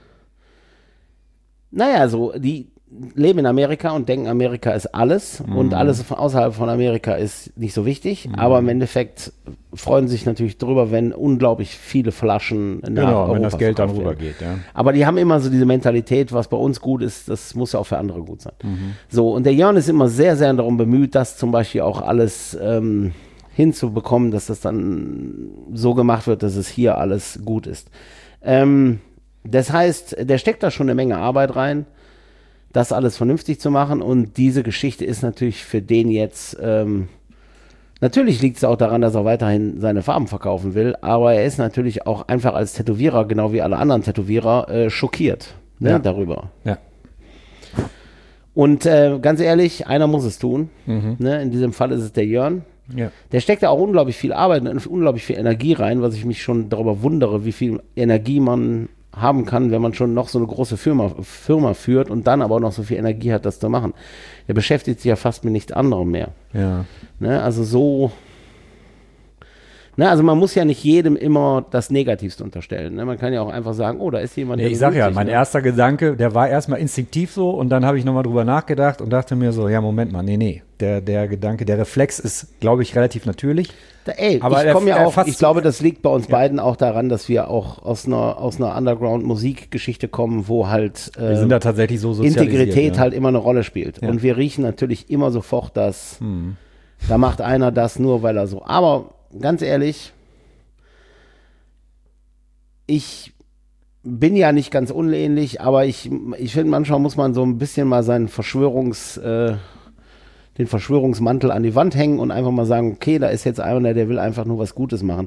naja, so, die leben in Amerika und denken, Amerika ist alles Mhm. und alles von außerhalb von Amerika ist nicht so wichtig, aber im Endeffekt freuen sich natürlich drüber, wenn unglaublich viele Flaschen nach Genau, Europa wenn das Geld dann verkauft werden. rübergeht. Ja. Aber die haben immer so diese Mentalität, was bei uns gut ist, das muss ja auch für andere gut sein. Mhm. So, und der Jörn ist immer sehr, sehr darum bemüht, das zum Beispiel auch alles ähm, hinzubekommen, dass das dann so gemacht wird, dass es hier alles gut ist. Ähm, das heißt, der steckt da schon eine Menge Arbeit rein. das alles vernünftig zu machen. Und diese Geschichte ist natürlich für den jetzt, ähm, natürlich liegt es auch daran, dass er weiterhin seine Farben verkaufen will, aber er ist natürlich auch einfach als Tätowierer, genau wie alle anderen Tätowierer, äh, schockiert ne, Ja. darüber. Ja. Und äh, ganz ehrlich, einer muss es tun. Mhm. Ne? In diesem Fall ist es der Jörn. Ja. Der steckt da auch unglaublich viel Arbeit und unglaublich viel Energie rein, was ich mich schon darüber wundere, wie viel Energie man haben kann, wenn man schon noch so eine große Firma, Firma führt und dann aber auch noch so viel Energie hat, das zu machen. Er beschäftigt sich ja fast mit nichts anderem mehr. Ja. Ne? Also so... Ne, also man muss ja nicht jedem immer das Negativste unterstellen. Ne? Man kann ja auch einfach sagen, oh, da ist jemand, Nee, der ich sag ja, sich, mein ne? erster Gedanke, der war erstmal instinktiv so und dann habe ich nochmal drüber nachgedacht und dachte mir so, ja, Moment mal, nee, nee, der, der Gedanke, der Reflex ist, glaube ich, relativ natürlich. Da, ey, Aber ich komme er- ja er auch, fasst- ich glaube, das liegt bei uns beiden auch daran, dass wir auch aus einer, aus einer Underground-Musikgeschichte kommen, wo halt Wir äh, sind da tatsächlich so sozialisiert. Integrität ne? halt immer eine Rolle spielt. Ja. Und wir riechen natürlich immer sofort, dass Hm. da macht einer das nur, weil er so. Aber ganz ehrlich, ich bin ja nicht ganz unähnlich, aber ich, ich finde, manchmal muss man so ein bisschen mal seinen Verschwörungs, äh, den Verschwörungsmantel an die Wand hängen und einfach mal sagen, okay, da ist jetzt einer, der will einfach nur was Gutes machen.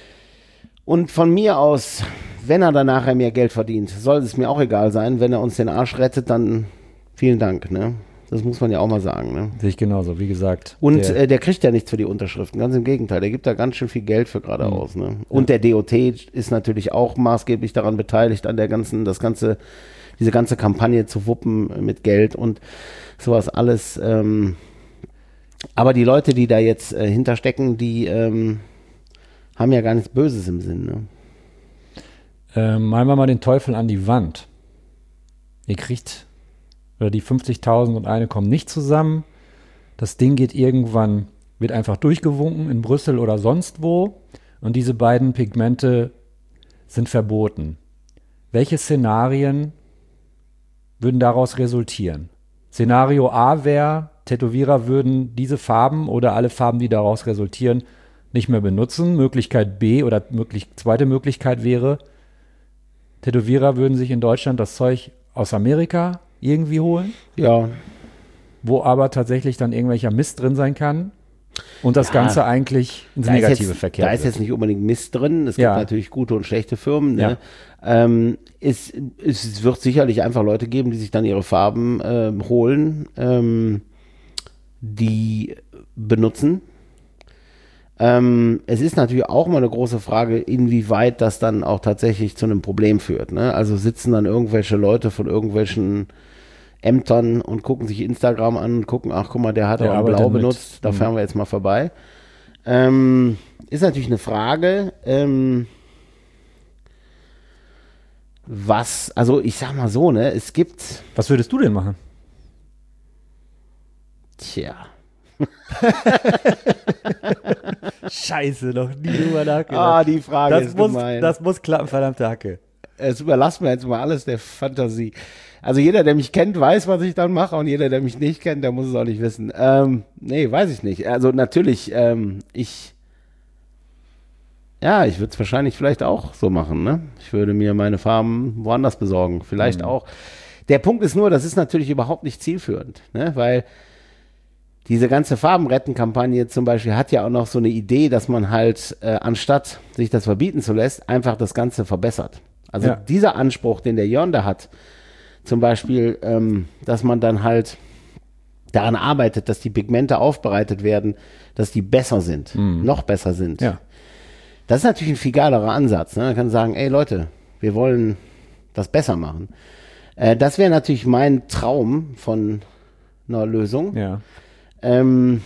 Und von mir aus, wenn er dann nachher mehr Geld verdient, soll es mir auch egal sein. Wenn er uns den Arsch rettet, dann vielen Dank, ne? Das muss man ja auch mal sagen, ne? Sehe ich genauso, wie gesagt. Und der, der, äh, der kriegt ja nichts für die Unterschriften, ganz im Gegenteil, der gibt da ganz schön viel Geld für gerade aus. Ne? Und der D O T ist natürlich auch maßgeblich daran beteiligt, an der ganzen, das ganze, diese ganze Kampagne zu wuppen mit Geld und sowas alles. Ähm, aber die Leute, die da jetzt äh, hinterstecken, die ähm, haben ja gar nichts Böses im Sinn. Ne? ähm, malen wir mal den Teufel an die Wand. Ihr kriegt, oder die fünfzigtausend und eine kommen nicht zusammen. Das Ding geht irgendwann, wird einfach durchgewunken in Brüssel oder sonst wo. Und diese beiden Pigmente sind verboten. Welche Szenarien würden daraus resultieren? Szenario A wäre, Tätowierer würden diese Farben oder alle Farben, die daraus resultieren, nicht mehr benutzen. Möglichkeit B oder möglich, zweite Möglichkeit wäre, Tätowierer würden sich in Deutschland das Zeug aus Amerika irgendwie holen, Ja, wo aber tatsächlich dann irgendwelcher Mist drin sein kann und das Ja. Ganze eigentlich ins da ist Negative jetzt, verkehrt Da ist wird. jetzt nicht unbedingt Mist drin. Es gibt Ja. natürlich gute und schlechte Firmen. Ne? Ja. Ähm, es, es wird sicherlich einfach Leute geben, die sich dann ihre Farben ähm, holen, ähm, die benutzen. Ähm, es ist natürlich auch mal eine große Frage, inwieweit das dann auch tatsächlich zu einem Problem führt. Ne? Also sitzen dann irgendwelche Leute von irgendwelchen Ämtern und gucken sich Instagram an und gucken, ach guck mal, der hat Der auch ein arbeitet Blau mit. benutzt, da Mhm. fahren wir jetzt mal vorbei. Ähm, ist natürlich eine Frage, ähm, was, also ich sag mal so, ne, es gibt, Was würdest du denn machen? tja, Scheiße, noch nie drüber nachgedacht. ah, die Frage das, ist muss, gemein. das muss klappen, verdammte Hacke. Es überlassen wir jetzt mal alles der Fantasie. Also jeder, der mich kennt, weiß, was ich dann mache und jeder, der mich nicht kennt, der muss es auch nicht wissen. Ähm, nee, weiß ich nicht. Also natürlich, ähm, ich, ja, ich würde es wahrscheinlich vielleicht auch so machen, ne? Ich würde mir meine Farben woanders besorgen, vielleicht Mhm. auch. Der Punkt ist nur, das ist natürlich überhaupt nicht zielführend, ne? Weil diese ganze Farbenretten-Kampagne zum Beispiel hat ja auch noch so eine Idee, dass man halt, äh, anstatt sich das verbieten zu lässt, einfach das Ganze verbessert. Also Ja. dieser Anspruch, den der Jörn da hat, zum Beispiel, ähm, dass man dann halt daran arbeitet, dass die Pigmente aufbereitet werden, dass die besser sind, noch besser sind. Ja. Das ist natürlich ein viel geilerer Ansatz. Ne? Man kann sagen, ey Leute, wir wollen das besser machen. Äh, das wäre natürlich mein Traum von einer Lösung. Ja. Ähm,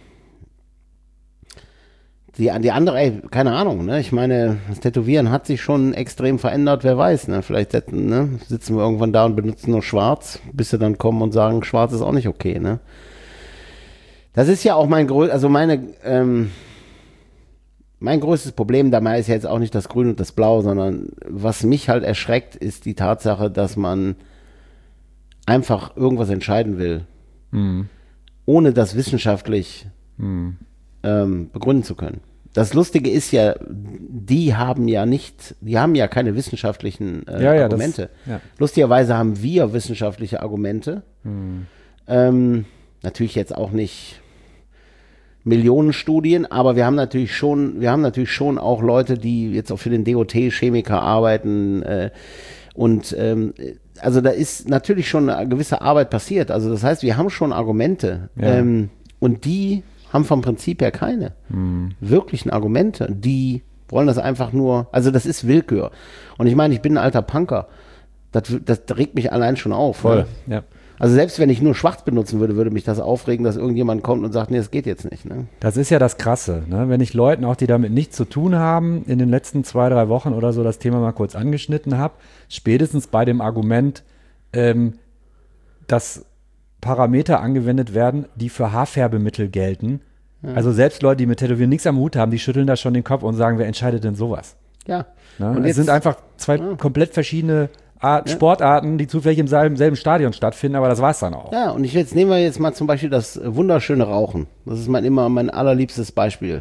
die, die andere, ey, keine Ahnung, ne? Ich meine, das Tätowieren hat sich schon extrem verändert, wer weiß, ne? Vielleicht setzen, ne? Sitzen wir irgendwann da und benutzen nur schwarz, bis sie dann kommen und sagen, schwarz ist auch nicht okay, ne? Das ist ja auch mein größtes, also meine, ähm, mein größtes Problem dabei ist ja jetzt auch nicht das Grün und das Blau, sondern was mich halt erschreckt, ist die Tatsache, dass man einfach irgendwas entscheiden will, Mhm. ohne das wissenschaftlich Mhm. ähm, begründen zu können. das Lustige ist ja, die haben ja nicht, die haben ja keine wissenschaftlichen äh, ja, ja, Argumente. Das, ja. Lustigerweise haben wir wissenschaftliche Argumente. Hm. Ähm, natürlich jetzt auch nicht Millionen Studien, aber wir haben natürlich schon, wir haben natürlich schon auch Leute, die jetzt auch für den D O T Chemiker arbeiten äh, und ähm, also da ist natürlich schon eine gewisse Arbeit passiert. Also das heißt, wir haben schon Argumente ja. ähm, und die haben vom Prinzip her keine hm. wirklichen Argumente. Die wollen das einfach nur, also das ist Willkür. Und ich meine, ich bin ein alter Punker. Das, das regt mich allein schon auf. Voll, ne? ja. Also selbst wenn ich nur schwarz benutzen würde, würde mich das aufregen, dass irgendjemand kommt und sagt, nee, das geht jetzt nicht. Ne? Das ist ja das Krasse, ne? Wenn ich Leuten, auch die damit nichts zu tun haben, in den letzten zwei, drei Wochen oder so das Thema mal kurz angeschnitten habe, spätestens bei dem Argument, ähm, dass Parameter angewendet werden, die für Haarfärbemittel gelten. Ja. Also selbst Leute, die mit Tätowieren nichts am Hut haben, die schütteln da schon den Kopf und sagen, wer entscheidet denn sowas? Ja. Ne? Und es jetzt, sind einfach zwei ja. komplett verschiedene Art, ja. Sportarten, die zufällig im selben, selben Stadion stattfinden, aber das war's dann auch. Ja, und ich jetzt nehmen wir jetzt mal zum Beispiel das wunderschöne Rauchen. Das ist mein immer mein allerliebstes Beispiel.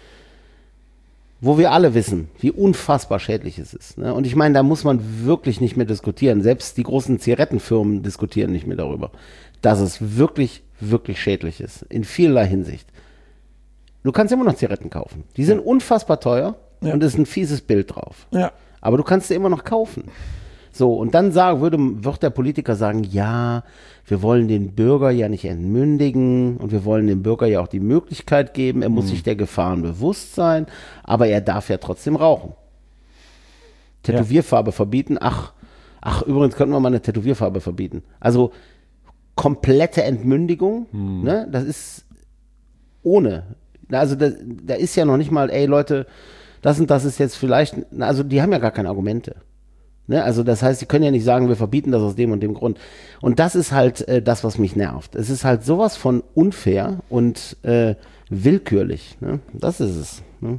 Wo wir alle wissen, wie unfassbar schädlich es ist. Ne? Und ich meine, da muss man wirklich nicht mehr diskutieren. Selbst die großen Zigarettenfirmen diskutieren nicht mehr darüber, dass es wirklich, wirklich schädlich ist. In vielerlei Hinsicht. Du kannst immer noch Zigaretten kaufen. Die sind ja. unfassbar teuer ja. und es ist ein fieses Bild drauf. Ja. Aber du kannst sie immer noch kaufen. So, und dann sagen, würde, wird der Politiker sagen, ja, wir wollen den Bürger ja nicht entmündigen und wir wollen dem Bürger ja auch die Möglichkeit geben, er muss mhm. sich der Gefahren bewusst sein, aber er darf ja trotzdem rauchen. Tätowierfarbe ja. verbieten, ach, ach, übrigens könnten wir mal eine Tätowierfarbe verbieten. Also komplette Entmündigung, mhm. ne, das ist ohne, also da, da ist ja noch nicht mal, ey Leute, das und das ist jetzt vielleicht, also die haben ja gar keine Argumente. Ne, also das heißt, sie können ja nicht sagen, wir verbieten das aus dem und dem Grund. Und das ist halt äh, das, was mich nervt. Es ist halt sowas von unfair und äh, willkürlich. Ne? Das ist es. Ne?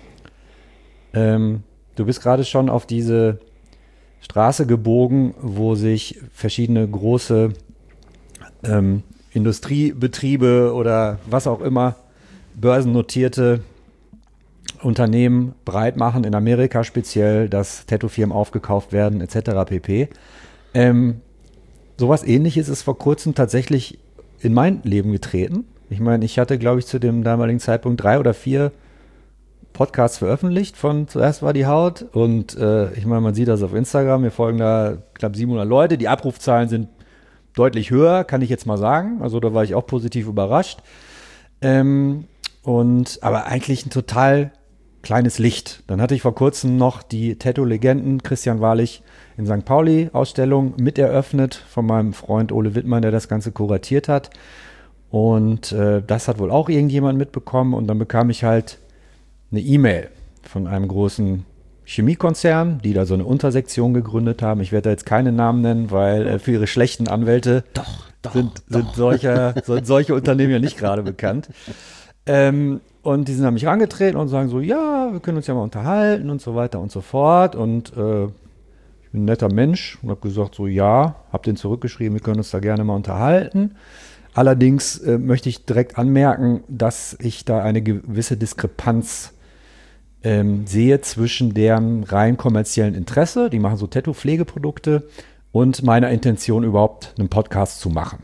Ähm, du bist gerade schon auf diese Straße gebogen, wo sich verschiedene große ähm, Industriebetriebe oder was auch immer, börsennotierte Unternehmen breit machen, in Amerika speziell, dass Tattoo-Firmen aufgekauft werden, et cetera pp. Ähm, sowas Ähnliches ist vor kurzem tatsächlich in mein Leben getreten. Ich meine, ich hatte, glaube ich, zu dem damaligen Zeitpunkt drei oder vier Podcasts veröffentlicht von Zuerst war die Haut und äh, ich meine, man sieht das auf Instagram, mir folgen da knapp siebenhundert Leute, die Abrufzahlen sind deutlich höher, kann ich jetzt mal sagen, also da war ich auch positiv überrascht. Ähm, und aber eigentlich ein total kleines Licht. Dann hatte ich vor kurzem noch die Tattoo-Legenden Christian Wahrlich in Sankt Pauli-Ausstellung mit eröffnet von meinem Freund Ole Wittmann, der das Ganze kuratiert hat. Und äh, das hat wohl auch irgendjemand mitbekommen. Und dann bekam ich halt eine E-Mail von einem großen Chemiekonzern, die da so eine Untersektion gegründet haben. Ich werde da jetzt keine Namen nennen, weil äh, für ihre schlechten Anwälte doch, doch, sind, doch. sind, solche, sind solche Unternehmen ja nicht gerade bekannt. Ähm, und die sind an mich herangetreten und sagen so, ja, wir können uns ja mal unterhalten und so weiter und so fort. Und äh, ich bin ein netter Mensch und habe gesagt so, ja, habe den zurückgeschrieben, wir können uns da gerne mal unterhalten. Allerdings äh, möchte ich direkt anmerken, dass ich da eine gewisse Diskrepanz ähm, sehe zwischen deren rein kommerziellen Interesse, die machen so Tattoo-Pflegeprodukte, und meiner Intention überhaupt einen Podcast zu machen.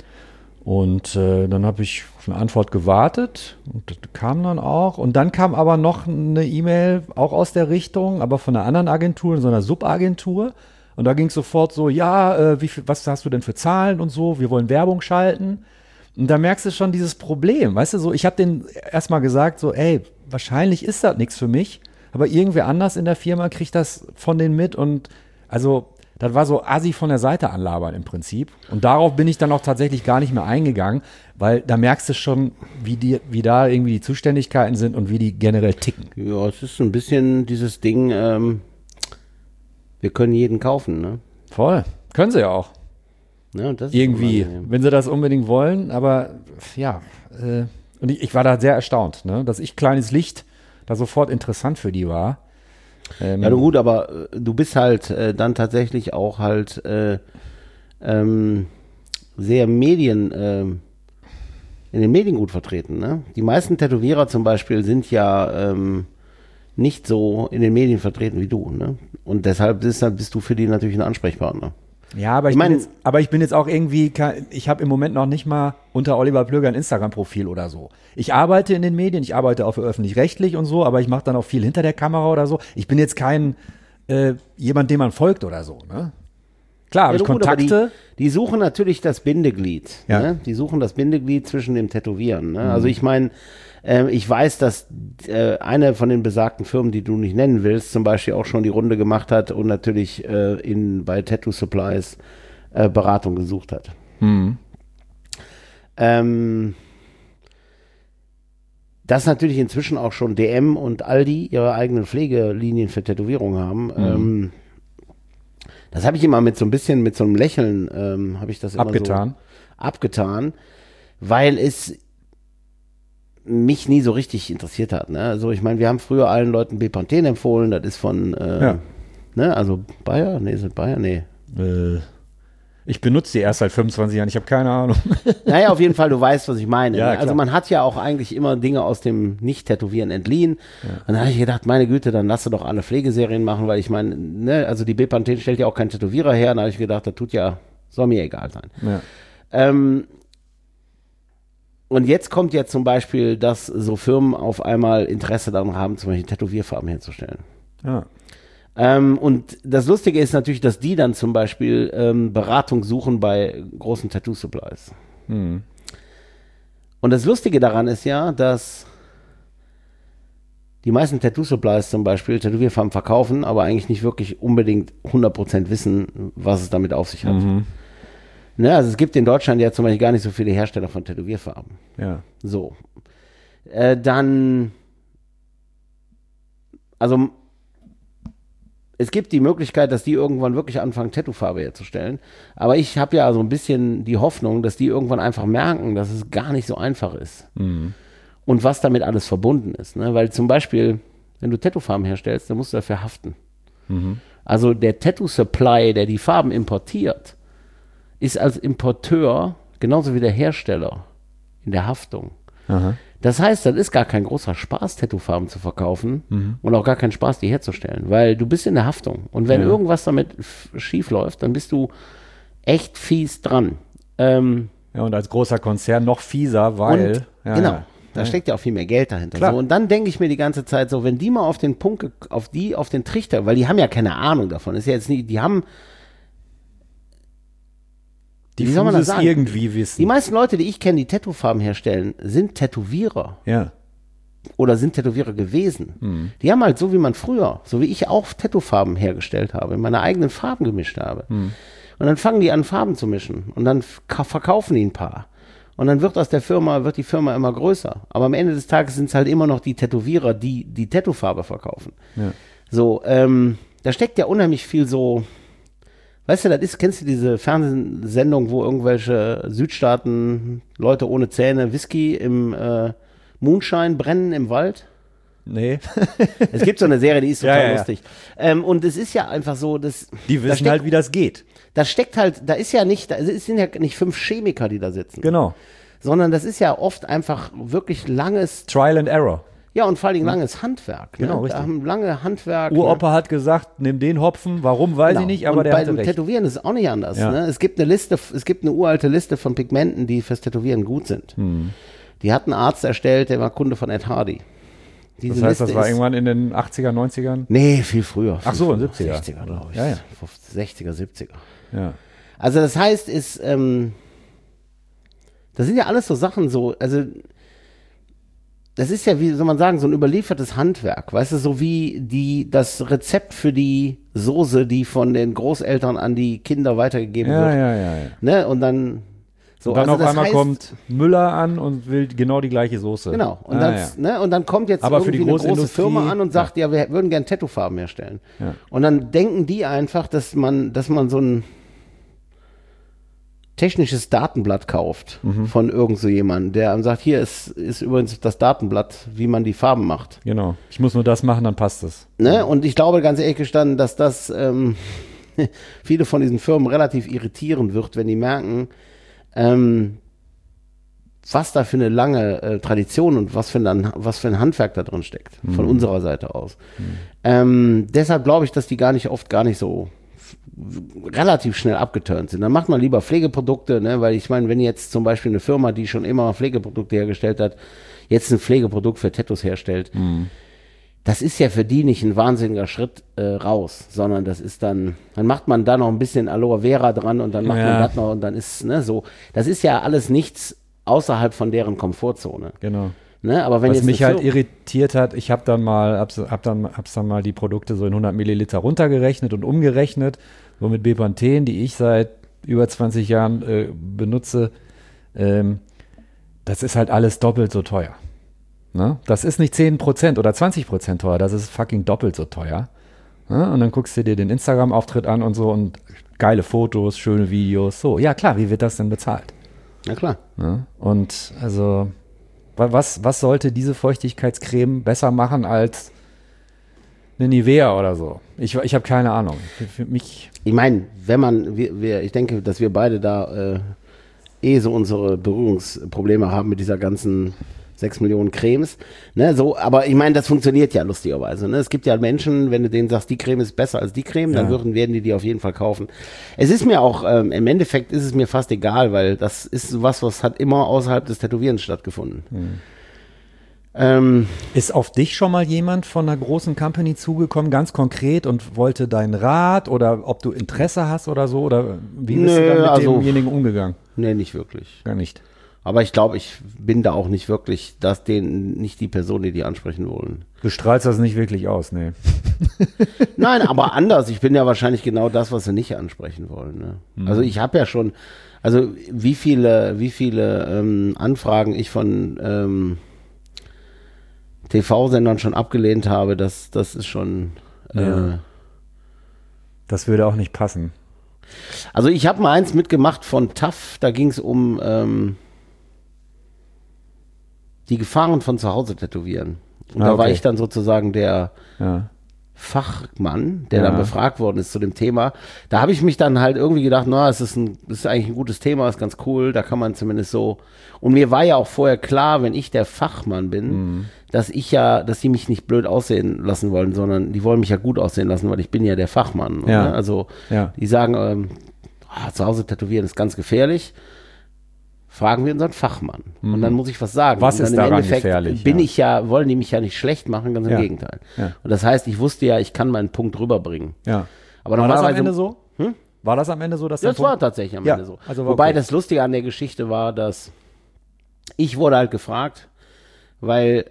Und äh, dann habe ich auf eine Antwort gewartet und das kam dann auch. Und dann kam aber noch eine E-Mail, auch aus der Richtung, aber von einer anderen Agentur, so einer Subagentur. Und da ging es sofort so, ja, äh, wie viel, was hast du denn für Zahlen und so, wir wollen Werbung schalten. Und da merkst du schon dieses Problem, weißt du, so, ich habe denen erstmal gesagt, so, ey, wahrscheinlich ist das nichts für mich, aber irgendwer anders in der Firma kriegt das von denen mit und also das war so assi von der Seite anlabern im Prinzip. Und darauf bin ich dann auch tatsächlich gar nicht mehr eingegangen, weil da merkst du schon, wie, die, wie da irgendwie die Zuständigkeiten sind und wie die generell ticken. Ja, es ist ein bisschen dieses Ding, ähm, wir können jeden kaufen, ne? Voll. Können sie ja auch. Ja, und das ist irgendwie, wenn sie das unbedingt wollen. Aber ja, äh, und ich, ich war da sehr erstaunt, ne? Dass ich kleines Licht da sofort interessant für die war. Ähm, ja, du gut, aber äh, du bist halt äh, dann tatsächlich auch halt äh, ähm, sehr Medien, äh, in den Medien gut vertreten. Ne? Die meisten Tätowierer zum Beispiel sind ja ähm, nicht so in den Medien vertreten wie du. Ne? Und deshalb bist, bist du für die natürlich ein Ansprechpartner. Ja, aber ich, Ich mein- bin jetzt, aber ich bin jetzt auch irgendwie, ke- ich habe im Moment noch nicht mal unter Oliver Plöger ein Instagram-Profil oder so. Ich arbeite in den Medien, ich arbeite auch für öffentlich-rechtlich und so, aber ich mache dann auch viel hinter der Kamera oder so. Ich bin jetzt kein äh, jemand, dem man folgt oder so. Ne? Klar, habe Ja, ich gut, aber Kontakte. Die, die suchen natürlich das Bindeglied. Ja. Ne? Die suchen das Bindeglied zwischen dem Tätowieren. Ne? Also ich meine, äh, ich weiß, dass äh, eine von den besagten Firmen, die du nicht nennen willst, zum Beispiel auch schon die Runde gemacht hat und natürlich äh, in, bei Tattoo Supplies äh, Beratung gesucht hat. Mhm. Ähm, dass natürlich inzwischen auch schon D M und Aldi ihre eigenen Pflegelinien für Tätowierungen haben. Ähm, das habe ich immer mit so ein bisschen, mit so einem Lächeln, ähm, habe ich das immer Abgetan. so abgetan, weil es mich nie so richtig interessiert hat. Ne? Also ich meine, wir haben früher allen Leuten Bepanthen empfohlen, das ist von, äh, Ja. ne, also Bayer, nee, ist das Bayer, nee. Äh, ich benutze die erst seit fünfundzwanzig Jahren, ich habe keine Ahnung. Naja, auf jeden Fall, du weißt, was ich meine. Ja, ne? Also klar. man hat ja auch eigentlich immer Dinge aus dem Nicht-Tätowieren entliehen. Und dann habe ich gedacht, meine Güte, dann lass du doch alle Pflegeserien machen, weil ich meine, ne, also die Bepanthen stellt ja auch kein Tätowierer her. Dann habe ich gedacht, das tut ja, soll mir egal sein. Ja. Ähm, und jetzt kommt ja zum Beispiel, dass so Firmen auf einmal Interesse daran haben, zum Beispiel Tätowierfarben herzustellen. Ja. Ähm, und das Lustige ist natürlich, dass die dann zum Beispiel ähm, Beratung suchen bei großen Tattoo-Supplies. Mhm. Und das Lustige daran ist ja, dass die meisten Tattoo-Supplies zum Beispiel Tätowierfarben verkaufen, aber eigentlich nicht wirklich unbedingt hundert Prozent wissen, was es damit auf sich hat. Mhm. Ne, also es gibt in Deutschland ja zum Beispiel gar nicht so viele Hersteller von Tätowierfarben. Ja. So. Äh, dann, also es gibt die Möglichkeit, dass die irgendwann wirklich anfangen, Tattoofarbe herzustellen. Aber ich habe ja so ein bisschen die Hoffnung, dass die irgendwann einfach merken, dass es gar nicht so einfach ist. Mhm. Und was damit alles verbunden ist. Ne? Weil zum Beispiel, wenn du Tattoofarben herstellst, dann musst du dafür haften. Mhm. Also der Tattoo-Supply, der die Farben importiert, ist als Importeur genauso wie der Hersteller in der Haftung. Aha. Das heißt, das ist gar kein großer Spaß, Tattoofarben zu verkaufen Mhm. und auch gar kein Spaß, die herzustellen, weil du bist in der Haftung. Und wenn Ja. irgendwas damit f- schief läuft, dann bist du echt fies dran. Ähm, Ja, und als großer Konzern noch fieser, weil. und, ja, genau, ja. da Ja. steckt ja auch viel mehr Geld dahinter. Klar. So, und dann denke ich mir die ganze Zeit so, wenn die mal auf den Punkt, ge- auf die, auf den Trichter, weil die haben ja keine Ahnung davon, ist ja jetzt nicht, die haben, Die wie soll man das Fuses sagen? irgendwie wissen. die meisten Leute, die ich kenne, die Tattoofarben herstellen, sind Tätowierer. ja. Oder sind Tätowierer gewesen. Mhm. Die haben halt so wie man früher, so wie ich auch Tattoofarben hergestellt habe, meine eigenen Farben gemischt habe. Mhm. Und dann fangen die an, Farben zu mischen. Und dann f- ka- verkaufen die ein paar. Und dann wird aus der Firma, wird die Firma immer größer. Aber am Ende des Tages sind es halt immer noch die Tätowierer, die die Tattoofarbe verkaufen. Ja. So, ähm, da steckt ja unheimlich viel so, weißt du, das ist, kennst du diese Fernsehsendung, wo irgendwelche Südstaaten, Leute ohne Zähne, Whisky im äh, Moonshine brennen im Wald? Nee. Es gibt so eine Serie, die ist Ja, total ja, ja. lustig. Ähm, und es ist ja einfach so, dass Die da wissen steckt, halt, wie das geht. da steckt halt, da ist ja nicht, da sind ja nicht fünf Chemiker, die da sitzen, Genau. sondern das ist ja oft einfach wirklich langes, Trial and Error. ja und vor allen Dingen langes Handwerk. Genau, ne? richtig. Da haben lange Handwerk. Uropa hat gesagt, nimm den Hopfen. Warum, weiß Genau. ich nicht, aber und der bei hatte dem recht. Tätowieren ist es auch nicht anders. Ja. Ne? Es gibt eine Liste, es gibt eine uralte Liste von Pigmenten, die fürs Tätowieren gut sind. Hm. Die hat ein Arzt erstellt, der war Kunde von Ed Hardy. Diese Das heißt, das Liste war ist- irgendwann in den achtziger, neunzigern? Nee, viel früher. Ach so, Viel früher. siebziger. sechziger, glaube ich. Ja, ja. sechziger, siebziger. Ja. Also das heißt, ist, ähm, das sind ja alles so Sachen so, also das ist ja, wie soll man sagen, so ein überliefertes Handwerk, weißt du, so wie die, das Rezept für die Soße, die von den Großeltern an die Kinder weitergegeben Ja, wird, ja, ja, ja. ne, und dann so, Und dann also auf das einmal heißt, kommt Müller an und will genau die gleiche Soße. genau, und, ah, dann, ja. ne, und dann kommt jetzt Aber für irgendwie die eine große Großindustrie- Firma an und sagt, ja, wir würden gern Tattoofarben herstellen. Ja. Und dann denken die einfach, dass man, dass man so ein technisches Datenblatt kauft Mhm. von irgend so jemandem, der einem sagt, hier ist, ist übrigens das Datenblatt, wie man die Farben macht. Genau. Ich muss nur das machen, dann passt es. Ne? Und ich glaube ganz ehrlich gestanden, dass das ähm, viele von diesen Firmen relativ irritieren wird, wenn die merken, ähm, was da für eine lange äh, Tradition und was für, ein, was für ein Handwerk da drin steckt, mhm. von unserer Seite aus. Mhm. Ähm, deshalb glaube ich, dass die gar nicht oft gar nicht so f- relativ schnell abgeturnt sind. Dann macht man lieber Pflegeprodukte, ne? Weil ich meine, wenn jetzt zum Beispiel eine Firma, die schon immer Pflegeprodukte hergestellt hat, jetzt ein Pflegeprodukt für Tattoos herstellt, mhm. das ist ja für die nicht ein wahnsinniger Schritt äh, raus, sondern das ist dann, dann macht man da noch ein bisschen Aloe Vera dran und dann macht ja. man das noch und dann ist, ne, so, das ist ja alles nichts außerhalb von deren Komfortzone. Genau. Ne, aber wenn Was jetzt mich halt Firma, irritiert hat, ich habe dann mal, hab's, hab dann, hab's dann mal die Produkte so in hundert Milliliter runtergerechnet und umgerechnet, so mit Bepanthen, die ich seit über zwanzig Jahren äh, benutze, ähm, das ist halt alles doppelt so teuer. Ne? Das ist nicht zehn Prozent oder zwanzig Prozent teuer, das ist fucking doppelt so teuer. Ne? Und dann guckst du dir den Instagram-Auftritt an und so und geile Fotos, schöne Videos, so. Ja klar, wie wird das denn bezahlt? Na klar. Ne? Und also, was, was sollte diese Feuchtigkeitscreme besser machen als eine Nivea oder so? Ich, ich habe keine Ahnung. Für, für mich. Ich meine, wenn man, wir, wir, ich denke, dass wir beide da äh, eh so unsere Berührungsprobleme haben mit dieser ganzen sechs Millionen Cremes, ne, so, aber ich meine, das funktioniert ja lustigerweise, ne, es gibt ja Menschen, wenn du denen sagst, die Creme ist besser als die Creme, ja. dann würden, werden die die auf jeden Fall kaufen. Es ist mir auch, ähm, im Endeffekt ist es mir fast egal, weil das ist was, was hat immer außerhalb des Tätowierens stattgefunden. Hm. Ähm, ist auf dich schon mal jemand von einer großen Company zugekommen, ganz konkret und wollte deinen Rat oder ob du Interesse hast oder so, oder wie bist nö, du dann mit also, demjenigen umgegangen? Nee, nicht wirklich. Gar nicht. Aber ich glaube, ich bin da auch nicht wirklich, dass den nicht die Person, die die ansprechen wollen. Du strahlst das nicht wirklich aus, nee. Nein, aber anders. Ich bin ja wahrscheinlich genau das, was sie nicht ansprechen wollen. Ne? Mhm. Also ich habe ja schon, also wie viele, wie viele ähm, Anfragen ich von ähm, T V-Sendern schon abgelehnt habe, das, das ist schon. Äh, ja. Das würde auch nicht passen. Also ich habe mal eins mitgemacht von T A F. Da ging es um ähm, die Gefahren von zu Hause tätowieren. Und ah, da okay. war ich dann sozusagen der ja. Fachmann, der ja. dann befragt worden ist zu dem Thema. Da habe ich mich dann halt irgendwie gedacht, na, es ist, ein, es ist eigentlich ein gutes Thema, ist ganz cool, da kann man zumindest so. Und mir war ja auch vorher klar, wenn ich der Fachmann bin, mhm. dass ich ja, dass die mich nicht blöd aussehen lassen wollen, sondern die wollen mich ja gut aussehen lassen, weil ich bin ja der Fachmann. Ja. Ne? Also ja. die sagen, ähm, oh, zu Hause tätowieren ist ganz gefährlich. Fragen wir unseren Fachmann. Mhm. Und dann muss ich was sagen. Was ist im daran Endeffekt gefährlich? Bin ja. ich ja, wollen die mich ja nicht schlecht machen, ganz im ja. Gegenteil. Ja. Und das heißt, ich wusste ja, ich kann meinen Punkt rüberbringen. Ja. Aber war normalerweise, das am Ende so? Hm? War das am Ende so, dass das war tatsächlich am ja. Ende so. Also Wobei okay. das Lustige an der Geschichte war, dass ich wurde halt gefragt, weil,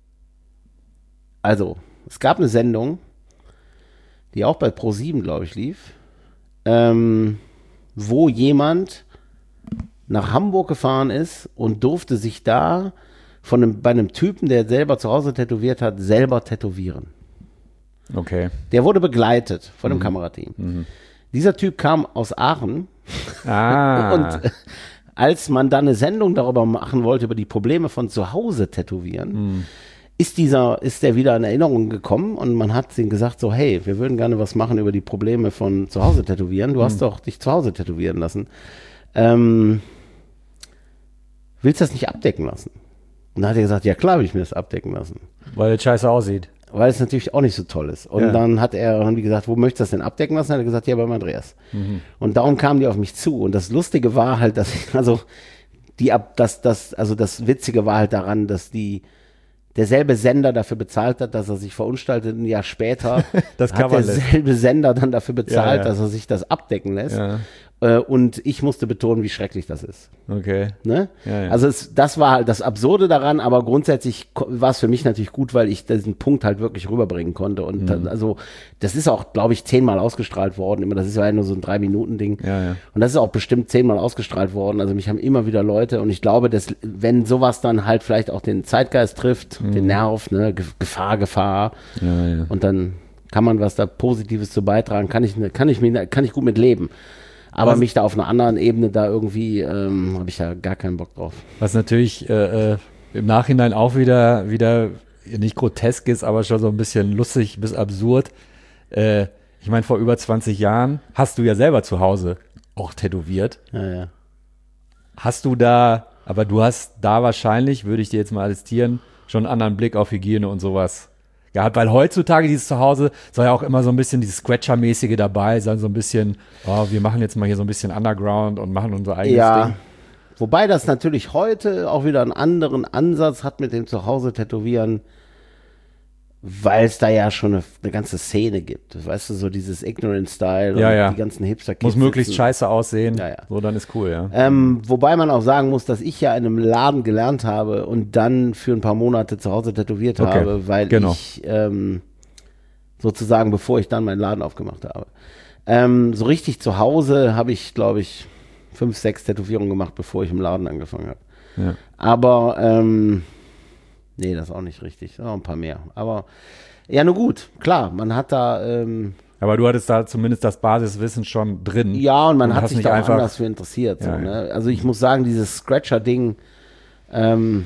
also, es gab eine Sendung, die auch bei Pro sieben, glaube ich, lief, ähm, wo jemand nach Hamburg gefahren ist und durfte sich da von einem, bei einem Typen, der selber zu Hause tätowiert hat, selber tätowieren. Okay. Der wurde begleitet von einem mhm. Kamerateam. Mhm. Dieser Typ kam aus Aachen ah. und äh, als man dann eine Sendung darüber machen wollte, über die Probleme von zu Hause tätowieren, mhm. ist dieser, ist der wieder in Erinnerung gekommen und man hat ihm gesagt so, hey, wir würden gerne was machen über die Probleme von zu Hause tätowieren. Du mhm. hast doch dich zu Hause tätowieren lassen. Ähm, willst du das nicht abdecken lassen? Und dann hat er gesagt, ja klar will ich mir das abdecken lassen. Weil es scheiße aussieht. Weil es natürlich auch nicht so toll ist. Und ja. dann hat er, haben die gesagt, wo möchtest du das denn abdecken lassen? Dann hat er gesagt, ja, beim Andreas. Mhm. Und darum kamen die auf mich zu. Und das Lustige war halt, dass ich, also die ab, das, das, also das Witzige war halt daran, dass die derselbe Sender dafür bezahlt hat, dass er sich verunstaltet. Ein Jahr später das hat derselbe Sender dann dafür bezahlt, ja, ja. dass er sich das abdecken lässt. Ja. Und ich musste betonen, wie schrecklich das ist. Okay. Ne? Ja, ja. Also es, das war halt das Absurde daran, aber grundsätzlich war es für mich natürlich gut, weil ich diesen Punkt halt wirklich rüberbringen konnte. Und mhm. dann, also das ist auch, glaube ich, zehnmal ausgestrahlt worden. Immer, das ist ja nur so ein Drei-Minuten-Ding. Ja, ja. Und das ist auch bestimmt zehnmal ausgestrahlt worden. Also mich haben immer wieder Leute und ich glaube, dass wenn sowas dann halt vielleicht auch den Zeitgeist trifft, mhm. den Nerv, ne, Gefahr, Gefahr. Ja, ja. Und dann kann man was da Positives zu beitragen, kann ich, kann ich mir, kann ich gut mit leben. Aber was, mich da auf einer anderen Ebene da irgendwie, ähm, habe ich ja gar keinen Bock drauf. Was natürlich äh, im Nachhinein auch wieder, wieder nicht grotesk ist, aber schon so ein bisschen lustig bis absurd. Äh, ich meine, vor über zwanzig Jahren hast du ja selber zu Hause auch tätowiert. Ja, ja. Hast du da, Aber du hast da wahrscheinlich, würde ich dir jetzt mal attestieren, schon einen anderen Blick auf Hygiene und sowas gehabt. Weil heutzutage dieses Zuhause soll ja auch immer so ein bisschen dieses Scratcher-mäßige dabei sein, so ein bisschen, oh, wir machen jetzt mal hier so ein bisschen Underground und machen unser eigenes Ja. Ding. Wobei das natürlich heute auch wieder einen anderen Ansatz hat mit dem Zuhause tätowieren, weil es da ja schon eine, eine ganze Szene gibt. Weißt du, so dieses Ignorant-Style Ja, und ja. die ganzen Hipster-Kids. Muss möglichst sitzen. scheiße aussehen, Ja, ja. so dann ist cool, ja. Ähm, wobei man auch sagen muss, dass ich ja in einem Laden gelernt habe und dann für ein paar Monate zu Hause tätowiert Okay, habe, weil genau. ich ähm, sozusagen, bevor ich dann meinen Laden aufgemacht habe. Ähm, so richtig zu Hause habe ich, glaube ich, fünf, sechs Tätowierungen gemacht, bevor ich im Laden angefangen habe. Ja. Aber, ähm, nee, das ist auch nicht richtig. Noch ein paar mehr. Aber, ja, nur gut, klar, man hat da, ähm, Aber du hattest da zumindest das Basiswissen schon drin. ja, und man Und hat hast sich nicht da auch einfach- anders für interessiert. So, Ja, ja. ne? Also ich muss sagen, dieses Scratcher-Ding, ähm,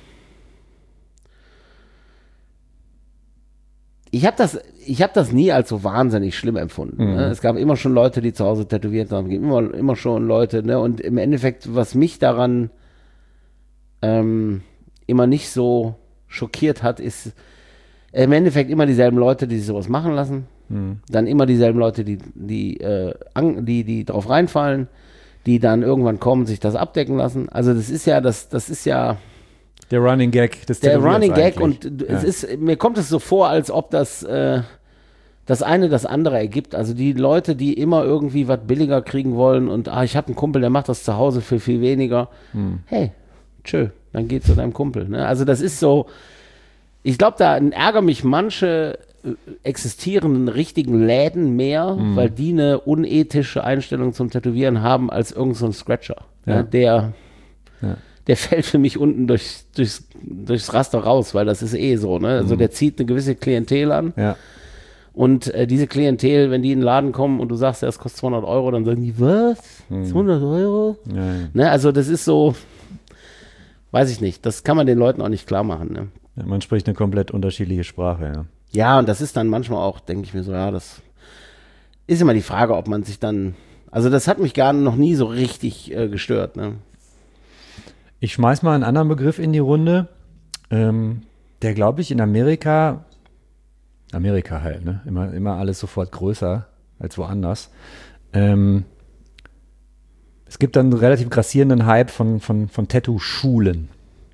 ich habe das, ich habe das nie als so wahnsinnig schlimm empfunden. Mhm. Ne? Es gab immer schon Leute, die zu Hause tätowiert haben, es gibt immer, immer schon Leute, ne? Und im Endeffekt, was mich daran ähm, immer nicht so schockiert hat, ist im Endeffekt immer dieselben Leute, die sich sowas machen lassen. Mhm. Dann immer dieselben Leute, die, die, äh, an, die, die drauf reinfallen, die dann irgendwann kommen, sich das abdecken lassen. Also das ist ja, das, das ist ja Der Running Gag des der Tätowierens Running Gag eigentlich. und Ja. es ist, mir kommt es so vor, als ob das, äh, das eine das andere ergibt. Also die Leute, die immer irgendwie was billiger kriegen wollen und ah, ich habe einen Kumpel, der macht das zu Hause für viel weniger. Hm. Hey, tschö, dann geh zu deinem Kumpel. Ne? Also das ist so, ich glaube, da ärgern mich manche äh, existierenden richtigen Läden mehr, Hm. weil die eine unethische Einstellung zum Tätowieren haben als irgend so ein Scratcher. Ja. Ne? Der, Ja. der fällt für mich unten durch, durchs, durchs Raster raus, weil das ist eh so. Ne? Also der zieht eine gewisse Klientel an. Ja. Und äh, diese Klientel, wenn die in den Laden kommen und du sagst, ja, das kostet zweihundert Euro, dann sagen die, was? zweihundert Euro? Ja, ja. Ne? Also das ist so, weiß ich nicht, das kann man den Leuten auch nicht klar machen. Ne? Ja, man spricht eine komplett unterschiedliche Sprache, ja. Ja, und das ist dann manchmal auch, denke ich mir so, ja, das ist immer die Frage, ob man sich dann, also das hat mich gar noch nie so richtig äh, gestört. Ne? Ich schmeiß mal einen anderen Begriff in die Runde, ähm, der, glaube ich, in Amerika, Amerika halt, ne? Immer, immer alles sofort größer als woanders. Ähm, es gibt dann einen relativ grassierenden Hype von, von, von Tattoo-Schulen.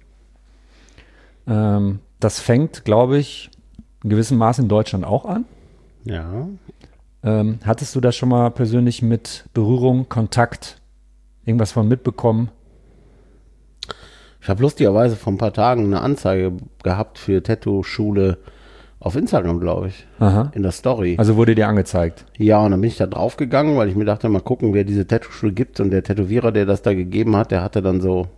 Ähm, das fängt, glaube ich, in gewissem Maß in Deutschland auch an. Ja. Ähm, hattest du da schon mal persönlich mit Berührung, Kontakt, irgendwas von mitbekommen? Ich habe lustigerweise vor ein paar Tagen eine Anzeige gehabt für Tattoo-Schule auf Instagram, glaube ich, Aha. in der Story. Also wurde dir angezeigt. Ja, und dann bin ich da drauf gegangen, weil ich mir dachte, mal gucken, wer diese Tattoo-Schule gibt. Und der Tätowierer, der das da gegeben hat, der hatte dann so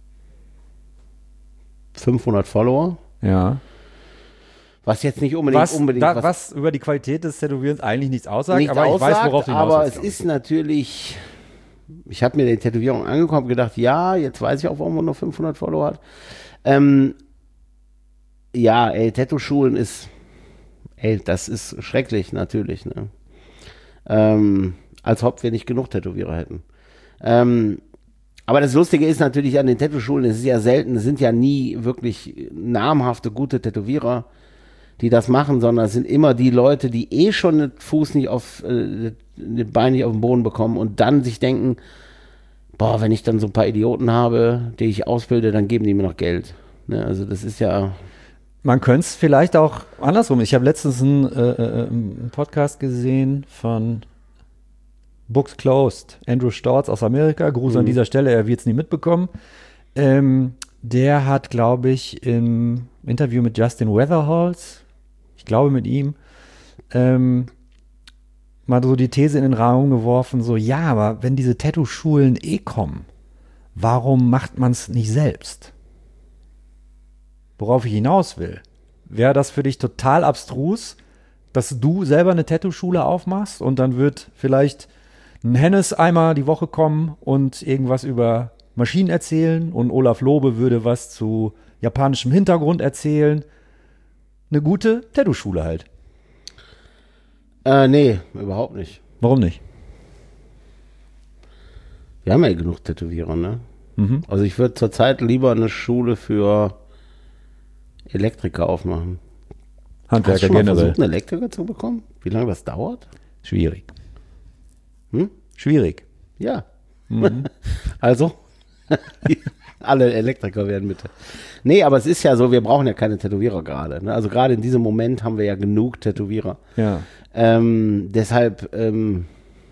fünfhundert Follower. Ja. Was jetzt nicht unbedingt, Was, unbedingt da, was über die Qualität des Tätowierens eigentlich nichts aussagt, nicht aber ich aussagt, weiß, worauf du hinaus aber willst, es glaub ich. ist natürlich, ich habe mir die Tätowierung angeguckt und gedacht, ja, jetzt weiß ich auch, warum man nur fünfhundert Follower hat. Ähm, ja, ey, Tattoo-Schulen ist, ey, das ist schrecklich natürlich, ne? Ähm, als ob wir nicht genug Tätowierer hätten. Ähm, aber das Lustige ist natürlich an den Tattoo-Schulen, es ist ja selten, es sind ja nie wirklich namhafte, gute Tätowierer, die das machen, sondern es sind immer die Leute, die eh schon den Fuß nicht auf, äh, den Bein nicht auf den Boden bekommen und dann sich denken, boah, wenn ich dann so ein paar Idioten habe, die ich ausbilde, dann geben die mir noch Geld. Ne? Also das ist ja, Man könnte es vielleicht auch andersrum. Ich habe letztens einen, äh, äh, einen Podcast gesehen von Books Closed, Andrew Storz aus Amerika. Gruß an Mhm. dieser Stelle, er wird es nie mitbekommen. Ähm, der hat, glaube ich, im Interview mit Justin Weatherholz, ich glaube mit ihm, ähm, mal so die These in den Raum geworfen, so, ja, aber wenn diese Tattoo-Schulen eh kommen, warum macht man es nicht selbst? Worauf ich hinaus will, wäre das für dich total abstrus, dass du selber eine Tattoo-Schule aufmachst und dann wird vielleicht ein Hennes einmal die Woche kommen und irgendwas über Maschinen erzählen und Olaf Lobe würde was zu japanischem Hintergrund erzählen. Eine gute Tattoo-Schule halt. äh, nee, überhaupt nicht. Warum nicht? Wir haben ja genug Tätowierer, ne? Mhm. Also ich würde zurzeit lieber eine Schule für Elektriker aufmachen. Hast du Handwerker schon mal generell. versucht, einen Elektriker zu bekommen? Wie lange das dauert? Schwierig. Hm? Schwierig. Ja. Mhm. Also, alle Elektriker werden bitte. Nee, aber es ist ja so, wir brauchen ja keine Tätowierer gerade. Ne? Also gerade in diesem Moment haben wir ja genug Tätowierer. Ja. Ähm, deshalb ähm,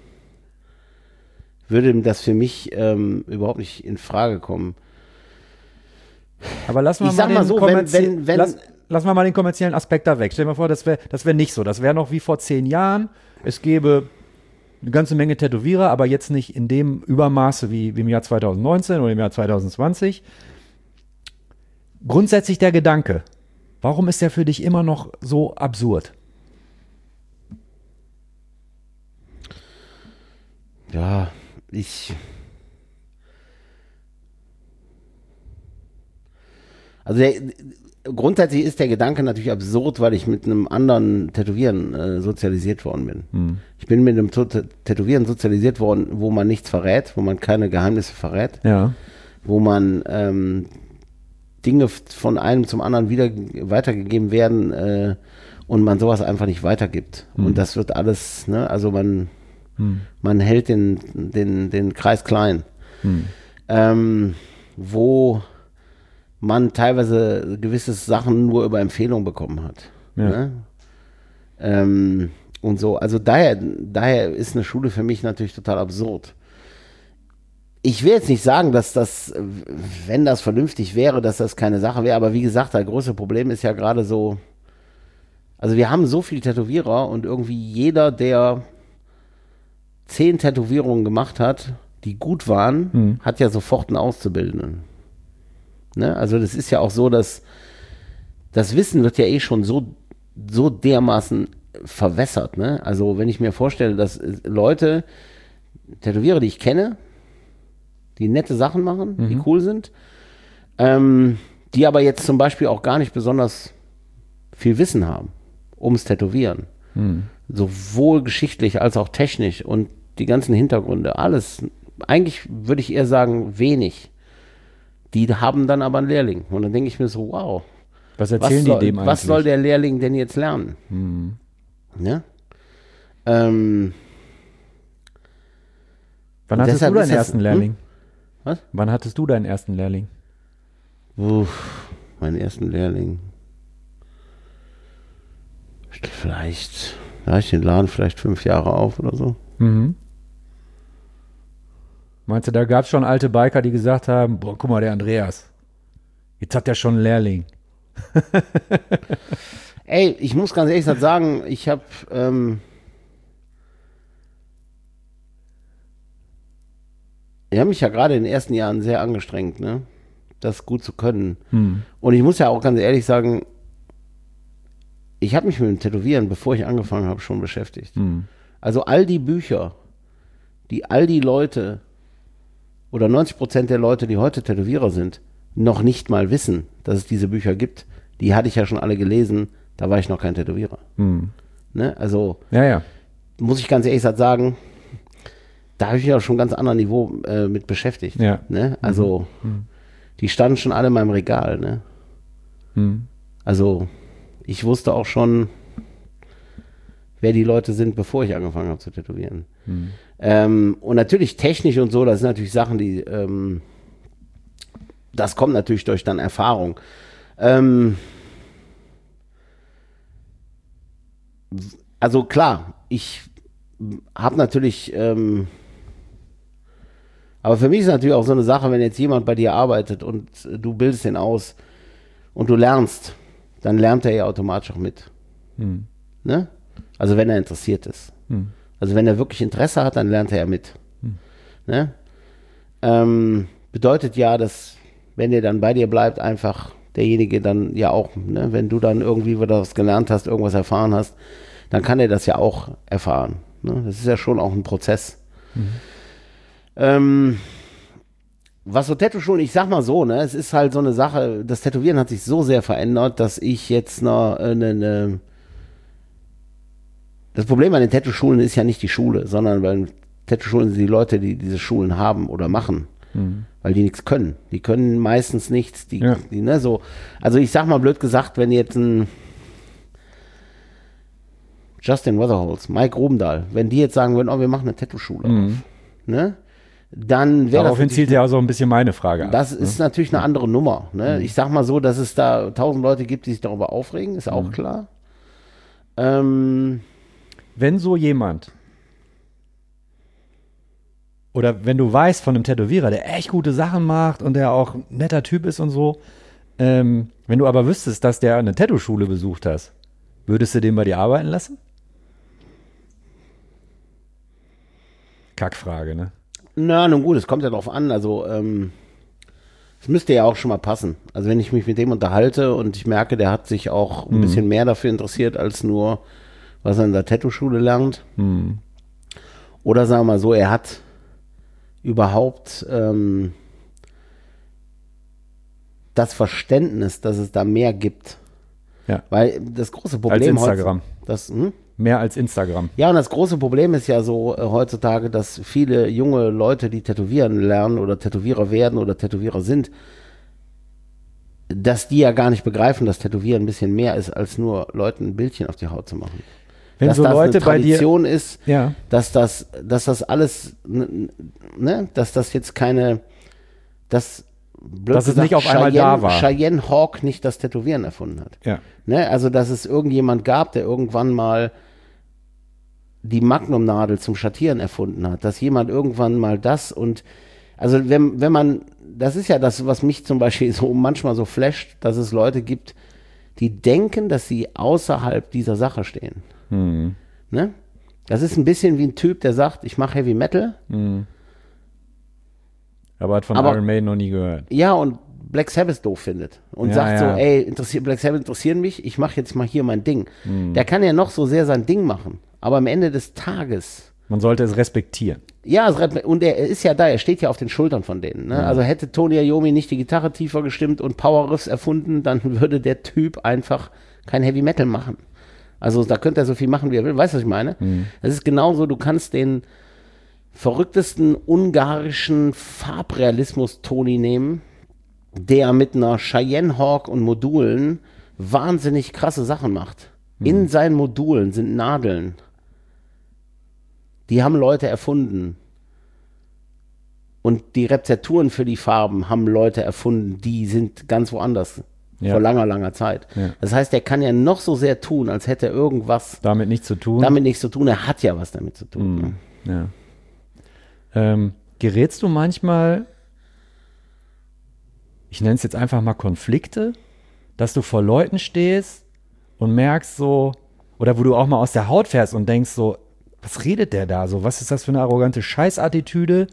würde das für mich ähm, überhaupt nicht in Frage kommen. Aber lassen wir Ich mal sag den mal so, wenn- kommerzie- wenn- wenn- lass, lassen wir mal den kommerziellen Aspekt da weg. Stell dir mal vor, das wäre das wär nicht so. Das wäre noch wie vor zehn Jahren. Es gäbe eine ganze Menge Tätowierer, aber jetzt nicht in dem Übermaße wie, wie im Jahr zwanzig neunzehn oder im Jahr zwanzig zwanzig. Grundsätzlich der Gedanke, warum ist der für dich immer noch so absurd? Ja, ich. Also der, grundsätzlich ist der Gedanke natürlich absurd, weil ich mit einem anderen Tätowieren äh, sozialisiert worden bin. Hm. Ich bin mit einem Tä- Tätowieren sozialisiert worden, wo man nichts verrät, wo man keine Geheimnisse verrät, Ja. wo man ähm, Dinge f- von einem zum anderen wieder weitergegeben werden äh, und man sowas einfach nicht weitergibt. Hm. Und das wird alles, ne, also man, Hm. man hält den, den, den Kreis klein. Hm. Ähm, wo man teilweise gewisse Sachen nur über Empfehlung bekommen hat. Ja. Ne? Ähm, und so, also daher, daher ist eine Schule für mich natürlich total absurd. Ich will jetzt nicht sagen, dass das, wenn das vernünftig wäre, dass das keine Sache wäre, aber wie gesagt, das größte Problem ist ja gerade so, also wir haben so viele Tätowierer und irgendwie jeder, der zehn Tätowierungen gemacht hat, die gut waren, Hm. hat ja sofort einen Auszubildenden. Ne? Also das ist ja auch so, dass das Wissen wird ja eh schon so, so dermaßen verwässert. Ne? Also wenn ich mir vorstelle, dass Leute, Tätowierer, die ich kenne, die nette Sachen machen, die Mhm. cool sind, ähm, die aber jetzt zum Beispiel auch gar nicht besonders viel Wissen haben ums Tätowieren. Hm. Sowohl geschichtlich als auch technisch und die ganzen Hintergründe, alles. Eigentlich würde ich eher sagen, wenig. Die haben dann aber einen Lehrling. Und dann denke ich mir so, wow, Was was erzählen soll, die dem eigentlich? was soll der Lehrling denn jetzt lernen? Hm. Ne? Ähm, Wann Und hattest du deshalb deinen ist das- ersten Lehrling? Was? Wann hattest du deinen ersten Lehrling? uff, meinen ersten Lehrling. Vielleicht, da ich den Laden vielleicht fünf Jahre auf oder so. Mhm. Meinst du, da gab es schon alte Biker, die gesagt haben, boah, guck mal, der Andreas, jetzt hat der schon einen Lehrling. Ey, ich muss ganz ehrlich sagen, ich habe ähm, ich habe mich ja gerade in den ersten Jahren sehr angestrengt, ne, das gut zu können. Hm. Und ich muss ja auch ganz ehrlich sagen, ich habe mich mit dem Tätowieren, bevor ich angefangen habe, schon beschäftigt. Hm. Also all die Bücher, die all die Leute oder neunzig Prozent der Leute, die heute Tätowierer sind, noch nicht mal wissen, dass es diese Bücher gibt, die hatte ich ja schon alle gelesen, da war ich noch kein Tätowierer. Hm. Ne? Also Ja, ja. muss ich ganz ehrlich sagen, da habe ich mich auch schon ganz anderem Niveau äh, mit beschäftigt. Ja. Ne? Also Mhm. die standen schon alle in meinem Regal. Ne? Hm. Also ich wusste auch schon, wer die Leute sind, bevor ich angefangen habe zu tätowieren. Hm. Ähm, und natürlich technisch und so, das sind natürlich Sachen, die, ähm, das kommt natürlich durch dann Erfahrung. Ähm, also klar, ich habe natürlich, ähm, aber für mich ist natürlich auch so eine Sache, wenn jetzt jemand bei dir arbeitet und äh, du bildest den aus und du lernst, dann lernt er ja automatisch auch mit. Hm. Ne? Also wenn er interessiert ist. Hm. Also wenn er wirklich Interesse hat, dann lernt er ja mit. Ne? Ähm, bedeutet ja, dass wenn er dann bei dir bleibt, einfach derjenige dann ja auch, ne? Wenn du dann irgendwie wieder was gelernt hast, irgendwas erfahren hast, dann kann er das ja auch erfahren. Ne? Das ist ja schon auch ein Prozess. Mhm. Ähm, was so Tattoo-Schulen, ich sag mal so, ne, es ist halt so eine Sache, das Tätowieren hat sich so sehr verändert, dass ich jetzt noch eine, eine das Problem an den Tattoo-Schulen ist ja nicht die Schule, sondern bei den Tattoo-Schulen sind die Leute, die diese Schulen haben oder machen. Mhm. Weil die nichts können. Die können meistens nichts. Die, Ja. die, ne, so. Also ich sag mal blöd gesagt, wenn jetzt ein Justin Weatherholz, Mike Rubendahl, wenn die jetzt sagen würden, oh, wir machen eine Tattoo-Schule Mhm. auf, ne? Dann wäre das Daraufhin zielt ja auch so ein bisschen meine Frage ab. Das ist ne? natürlich eine andere Nummer. Ne? Mhm. Ich sag mal so, dass es da tausend Leute gibt, die sich darüber aufregen, ist auch Mhm. klar. Ähm, Wenn so jemand oder wenn du weißt von einem Tätowierer, der echt gute Sachen macht und der auch ein netter Typ ist und so, ähm, wenn du aber wüsstest, dass der eine Tattoo-Schule besucht hast, würdest du den bei dir arbeiten lassen? Kackfrage, ne? na, nun gut, es kommt ja drauf an. Also, ähm, es müsste ja auch schon mal passen. Also, wenn ich mich mit dem unterhalte und ich merke, der hat sich auch ein Mhm. bisschen mehr dafür interessiert, als nur, was er in der Tattoo-Schule lernt. Mhm. Oder sagen wir mal so, er hat überhaupt ähm, das Verständnis, dass es da mehr gibt. Ja. Weil das große Als Problem Instagram. heutz- das, hm? Mehr als Instagram. Ja, und das große Problem ist ja so äh, heutzutage, dass viele junge Leute, die tätowieren lernen oder Tätowierer werden oder Tätowierer sind, dass die ja gar nicht begreifen, dass Tätowieren ein bisschen mehr ist, als nur Leuten ein Bildchen auf die Haut zu machen. Wenn dass so das Leute eine bei dir, Tradition ist, ja, dass das, dass das alles, ne, dass das jetzt keine, dass, blöd Dass es nicht auf einmal Cheyenne, da war. Cheyenne Hawk nicht das Tätowieren erfunden hat. ja, Ne, also, dass es irgendjemand gab, der irgendwann mal die Magnumnadel zum Schattieren erfunden hat, dass jemand irgendwann mal das und, also wenn, wenn man, das ist ja das, was mich zum Beispiel so manchmal so flasht, dass es Leute gibt, die denken, dass sie außerhalb dieser Sache stehen. mhm. Ne? Das ist ein bisschen wie ein Typ, der sagt, ich mache Heavy Metal, Mhm. Aber hat von Aber- Iron Maiden noch nie gehört. ja, und Black Sabbath doof findet und Ja, sagt ja. so, ey, interessiert, Black Sabbath interessieren mich, ich mache jetzt mal hier mein Ding. Mhm. Der kann ja noch so sehr sein Ding machen, aber am Ende des Tages, Man sollte es respektieren. ja, es rep- und er ist ja da, er steht ja auf den Schultern von denen. Ne? Also hätte Tony Iommi nicht die Gitarre tiefer gestimmt und Power Riffs erfunden, dann würde der Typ einfach kein Heavy Metal machen. Also da könnte er so viel machen, wie er will. Weißt du, was ich meine? Das ist genauso, du kannst den verrücktesten ungarischen Farbrealismus-Toni nehmen, der mit einer Cheyenne Hawk und Modulen wahnsinnig krasse Sachen macht. In seinen Modulen sind Nadeln. Die haben Leute erfunden. Und die Rezepturen für die Farben haben Leute erfunden, die sind ganz woanders. Ja. Vor langer, langer Zeit. Ja. Das heißt, er kann ja noch so sehr tun, als hätte er irgendwas Damit nichts zu tun. damit nichts zu tun. Er hat ja was damit zu tun. Ne? Ja. Ähm, gerätst du manchmal, ich nenne es jetzt einfach mal Konflikte, dass du vor Leuten stehst und merkst so, oder wo du auch mal aus der Haut fährst und denkst so, was redet der da so? Was ist das für eine arrogante Scheißattitüde?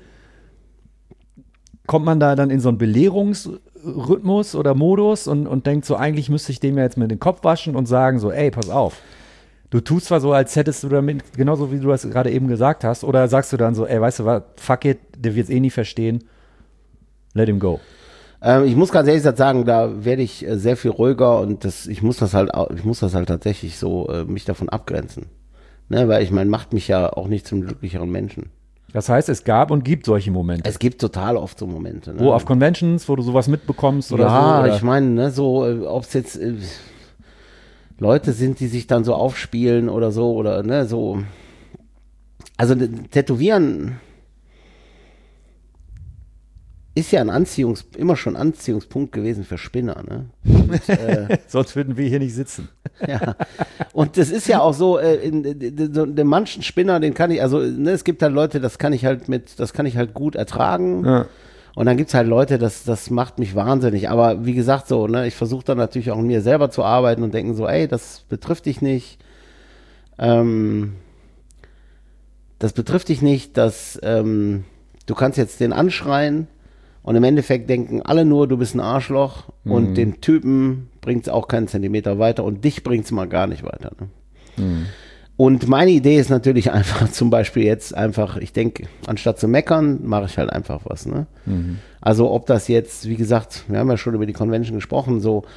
Kommt man da dann in so einen Belehrungsrhythmus oder Modus und, und denkt so, eigentlich müsste ich dem ja jetzt mit den Kopf waschen und sagen so, ey, pass auf. Du tust zwar so, als hättest du damit, genauso wie du das gerade eben gesagt hast, oder sagst du dann so, ey, weißt du was, fuck it, der wird es eh nie verstehen, let him go. Ähm, ich muss ganz ehrlich gesagt sagen, da werde ich äh, sehr viel ruhiger und das, ich muss das halt, au- ich muss das halt tatsächlich so äh, mich davon abgrenzen. Ne, weil ich meine, macht mich ja auch nicht zum glücklicheren Menschen. Das heißt, es gab und gibt solche Momente. Es gibt total oft so Momente. Ne? Wo auf Conventions, wo du sowas mitbekommst oder ja, so? Oder? ich meine, ne, so, äh, ob es jetzt äh, Leute sind, die sich dann so aufspielen oder so, oder ne, so. Also d- Tätowieren ist ja ein Anziehungs, immer schon Anziehungspunkt gewesen für Spinner, ne? Und, äh, Sonst würden wir hier nicht sitzen. ja. Und das ist ja auch so, äh, in, in, in, so den manchen Spinner, den kann ich, also ne, es gibt halt Leute, das kann ich halt mit, das kann ich halt gut ertragen. Ja. Und dann gibt's halt Leute, das, das macht mich wahnsinnig. Aber wie gesagt, so, ne, ich versuche dann natürlich auch an mir selber zu arbeiten und denken so, ey, das betrifft dich nicht. Ähm, das betrifft dich nicht, dass ähm, du kannst jetzt den anschreien und im Endeffekt denken alle nur, du bist ein Arschloch und den Typen bringt's auch keinen Zentimeter weiter und dich bringt's mal gar nicht weiter. Ne? Und meine Idee ist natürlich einfach zum Beispiel jetzt einfach, ich denke, anstatt zu meckern, mache ich halt einfach was. Ne? Also ob das jetzt, wie gesagt, wir haben ja schon über die Convention gesprochen, so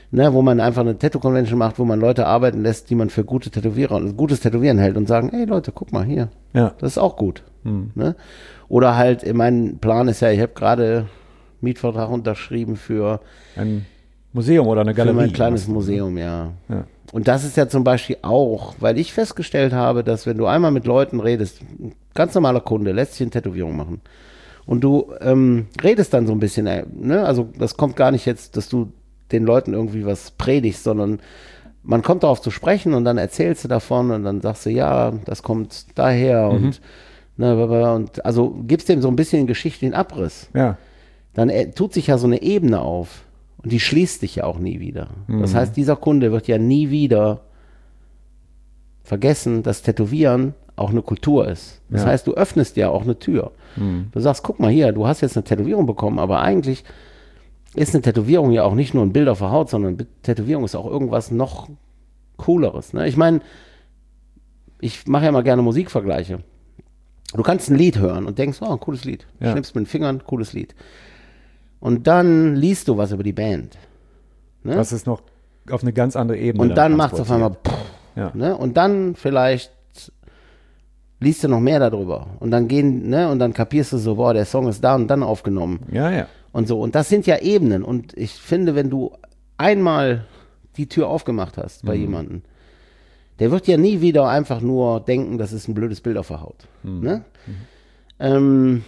ne, wo man einfach eine Tattoo-Convention macht, wo man Leute arbeiten lässt, die man für gute Tätowierer und gutes Tätowieren hält und sagen, ey Leute, guck mal hier, Ja. das ist auch gut. Hm. Ne? Oder halt, mein Plan ist ja, ich habe gerade Mietvertrag unterschrieben für, Ein Museum oder eine für Galerie. mein kleines was, ne? Museum, ja. Ja. Und das ist ja zum Beispiel auch, weil ich festgestellt habe, dass wenn du einmal mit Leuten redest, ein ganz normaler Kunde lässt sich eine Tätowierung machen und du ähm, redest dann so ein bisschen, äh, ne? Also das kommt gar nicht jetzt, dass du den Leuten irgendwie was predigst, sondern man kommt darauf zu sprechen und dann erzählst du davon und dann sagst du, ja, das kommt daher Mhm. und, ne, und also gibst dem so ein bisschen geschichtlichen Abriss. Ja. Dann äh, tut sich ja so eine Ebene auf und die schließt sich ja auch nie wieder. Das heißt, dieser Kunde wird ja nie wieder vergessen, dass Tätowieren auch eine Kultur ist. Das Ja. heißt, du öffnest ja auch eine Tür. Mhm. Du sagst, guck mal hier, du hast jetzt eine Tätowierung bekommen, aber eigentlich ist eine Tätowierung ja auch nicht nur ein Bild auf der Haut, sondern Tätowierung ist auch irgendwas noch Cooleres. Ne? Ich meine, ich mache ja mal gerne Musikvergleiche. Du kannst ein Lied hören und denkst, oh, ein cooles Lied. Ja. Schnippst mit den Fingern, cooles Lied. Und dann liest du was über die Band. Ne? Das ist noch auf eine ganz andere Ebene. Und dann macht es auf einmal transportiert. pff, Ja. ne? Und dann vielleicht liest du noch mehr darüber. Und dann gehen, ne, und dann kapierst du so, boah, der Song ist da und dann aufgenommen. Ja, ja. Und so. Und das sind ja Ebenen. Und ich finde, wenn du einmal die Tür aufgemacht hast bei jemandem, der wird ja nie wieder einfach nur denken, das ist ein blödes Bild auf der Haut. Ne? Ähm,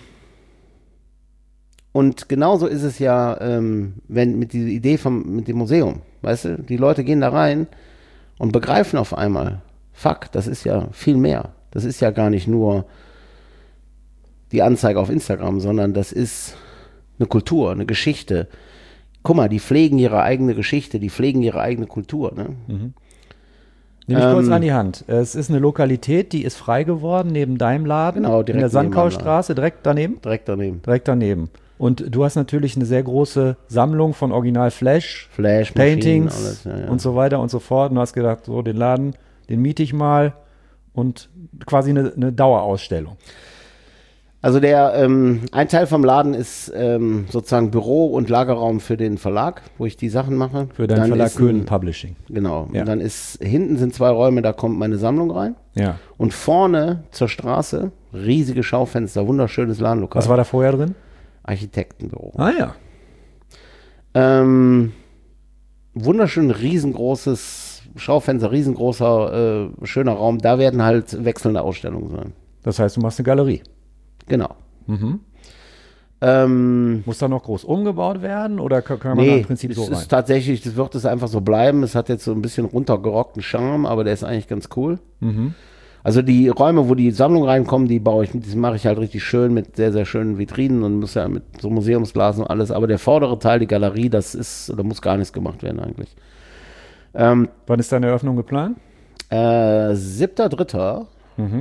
und genauso ist es ja, ähm, wenn mit dieser Idee vom, mit dem Museum, weißt du, die Leute gehen da rein und begreifen auf einmal, fuck, das ist ja viel mehr. Das ist ja gar nicht nur die Anzeige auf Instagram, sondern das ist eine Kultur, eine Geschichte. Guck mal, die pflegen ihre eigene Geschichte, die pflegen ihre eigene Kultur. Ne? Nimm mich Ähm, kurz an die Hand. Es ist eine Lokalität, die ist frei geworden neben deinem Laden. Genau, in direkt der neben meinem Sandkaustraße, direkt daneben? Direkt daneben. Direkt daneben. Und du hast natürlich eine sehr große Sammlung von Original Flash, Flash, Paintings alles, ja, ja. und so weiter und so fort. Und du hast gedacht, so den Laden, den miete ich mal und quasi eine, eine Dauerausstellung. Also der, ähm, ein Teil vom Laden ist ähm, sozusagen Büro und Lagerraum für den Verlag, wo ich die Sachen mache. Für deinen Dann Verlag ist Köhn ein, Publishing. Genau. Ja. Und dann ist, hinten sind zwei Räume, da kommt meine Sammlung rein. Ja. Und vorne zur Straße, riesige Schaufenster, wunderschönes Ladenlokal. Was war da vorher drin? Architektenbüro. Ah ja. Ähm, wunderschön riesengroßes Schaufenster, riesengroßer, äh, schöner Raum. Da werden halt wechselnde Ausstellungen sein. Das heißt, du machst eine Galerie. Genau. Mhm. Ähm, Muss da noch groß umgebaut werden oder kann, kann man da nee, im Prinzip so es rein? ist tatsächlich, das wird es einfach so bleiben. Es hat jetzt so ein bisschen runtergerockten Charme, aber der ist eigentlich ganz cool. Mhm. Also die Räume, wo die Sammlung reinkommen, die baue ich, die mache ich halt richtig schön mit sehr, sehr schönen Vitrinen und muss ja mit so Museumsglas und alles. Aber der vordere Teil, die Galerie, das ist, da muss gar nichts gemacht werden eigentlich. Ähm, Wann ist deine Eröffnung geplant? äh, siebter dritter Mhm.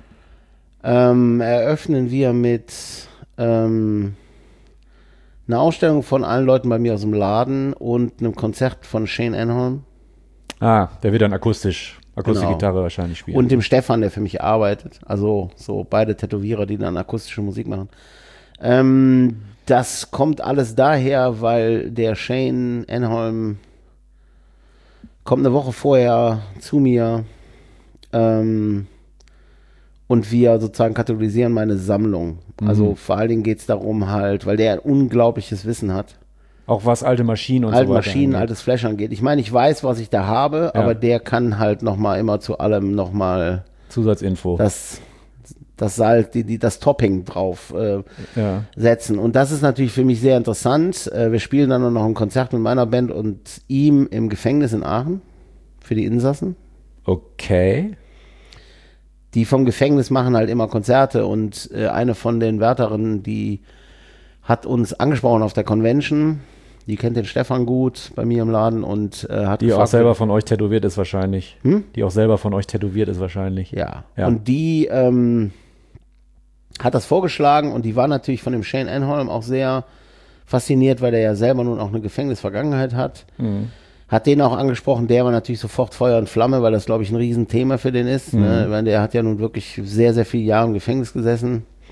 ähm, eröffnen wir mit ähm, einer Ausstellung von allen Leuten bei mir aus dem Laden und einem Konzert von Shane Anholm Ah, der wird dann akustisch, akustische Genau. Gitarre wahrscheinlich spielen. und dem Stefan, der für mich arbeitet. Also so beide Tätowierer, die dann akustische Musik machen. Ähm, das kommt alles daher, weil der Shane Anholm kommt eine Woche vorher zu mir ähm, und wir sozusagen katalogisieren meine Sammlung. Also vor allen Dingen geht es darum halt, weil der ein unglaubliches Wissen hat. Auch was alte Maschinen und Alte so weiter Maschinen, angeht. altes Flash angeht. Ich meine, ich weiß, was ich da habe, Ja. aber der kann halt nochmal immer zu allem nochmal Zusatzinfo. das, das Salz, die, die, das Topping drauf äh, ja. setzen. Und das ist natürlich für mich sehr interessant. Äh, wir spielen dann noch ein Konzert mit meiner Band und ihm im Gefängnis in Aachen für die Insassen. Okay. Die vom Gefängnis machen halt immer Konzerte und äh, eine von den Wärterinnen, die hat uns angesprochen auf der Convention. Die kennt den Stefan gut bei mir im Laden und äh, hat Die auch gefragt, selber von euch tätowiert ist wahrscheinlich. Hm? Die auch selber von euch tätowiert ist wahrscheinlich. Ja. Ja. Und die ähm, hat das vorgeschlagen und die war natürlich von dem Shane Anholm auch sehr fasziniert, weil der ja selber nun auch eine Gefängnisvergangenheit hat. Mhm. Hat den auch angesprochen, der war natürlich sofort Feuer und Flamme, weil das, glaube ich, ein Riesenthema für den ist. Mhm. Ne? Weil der hat ja nun wirklich sehr, sehr viele Jahre im Gefängnis gesessen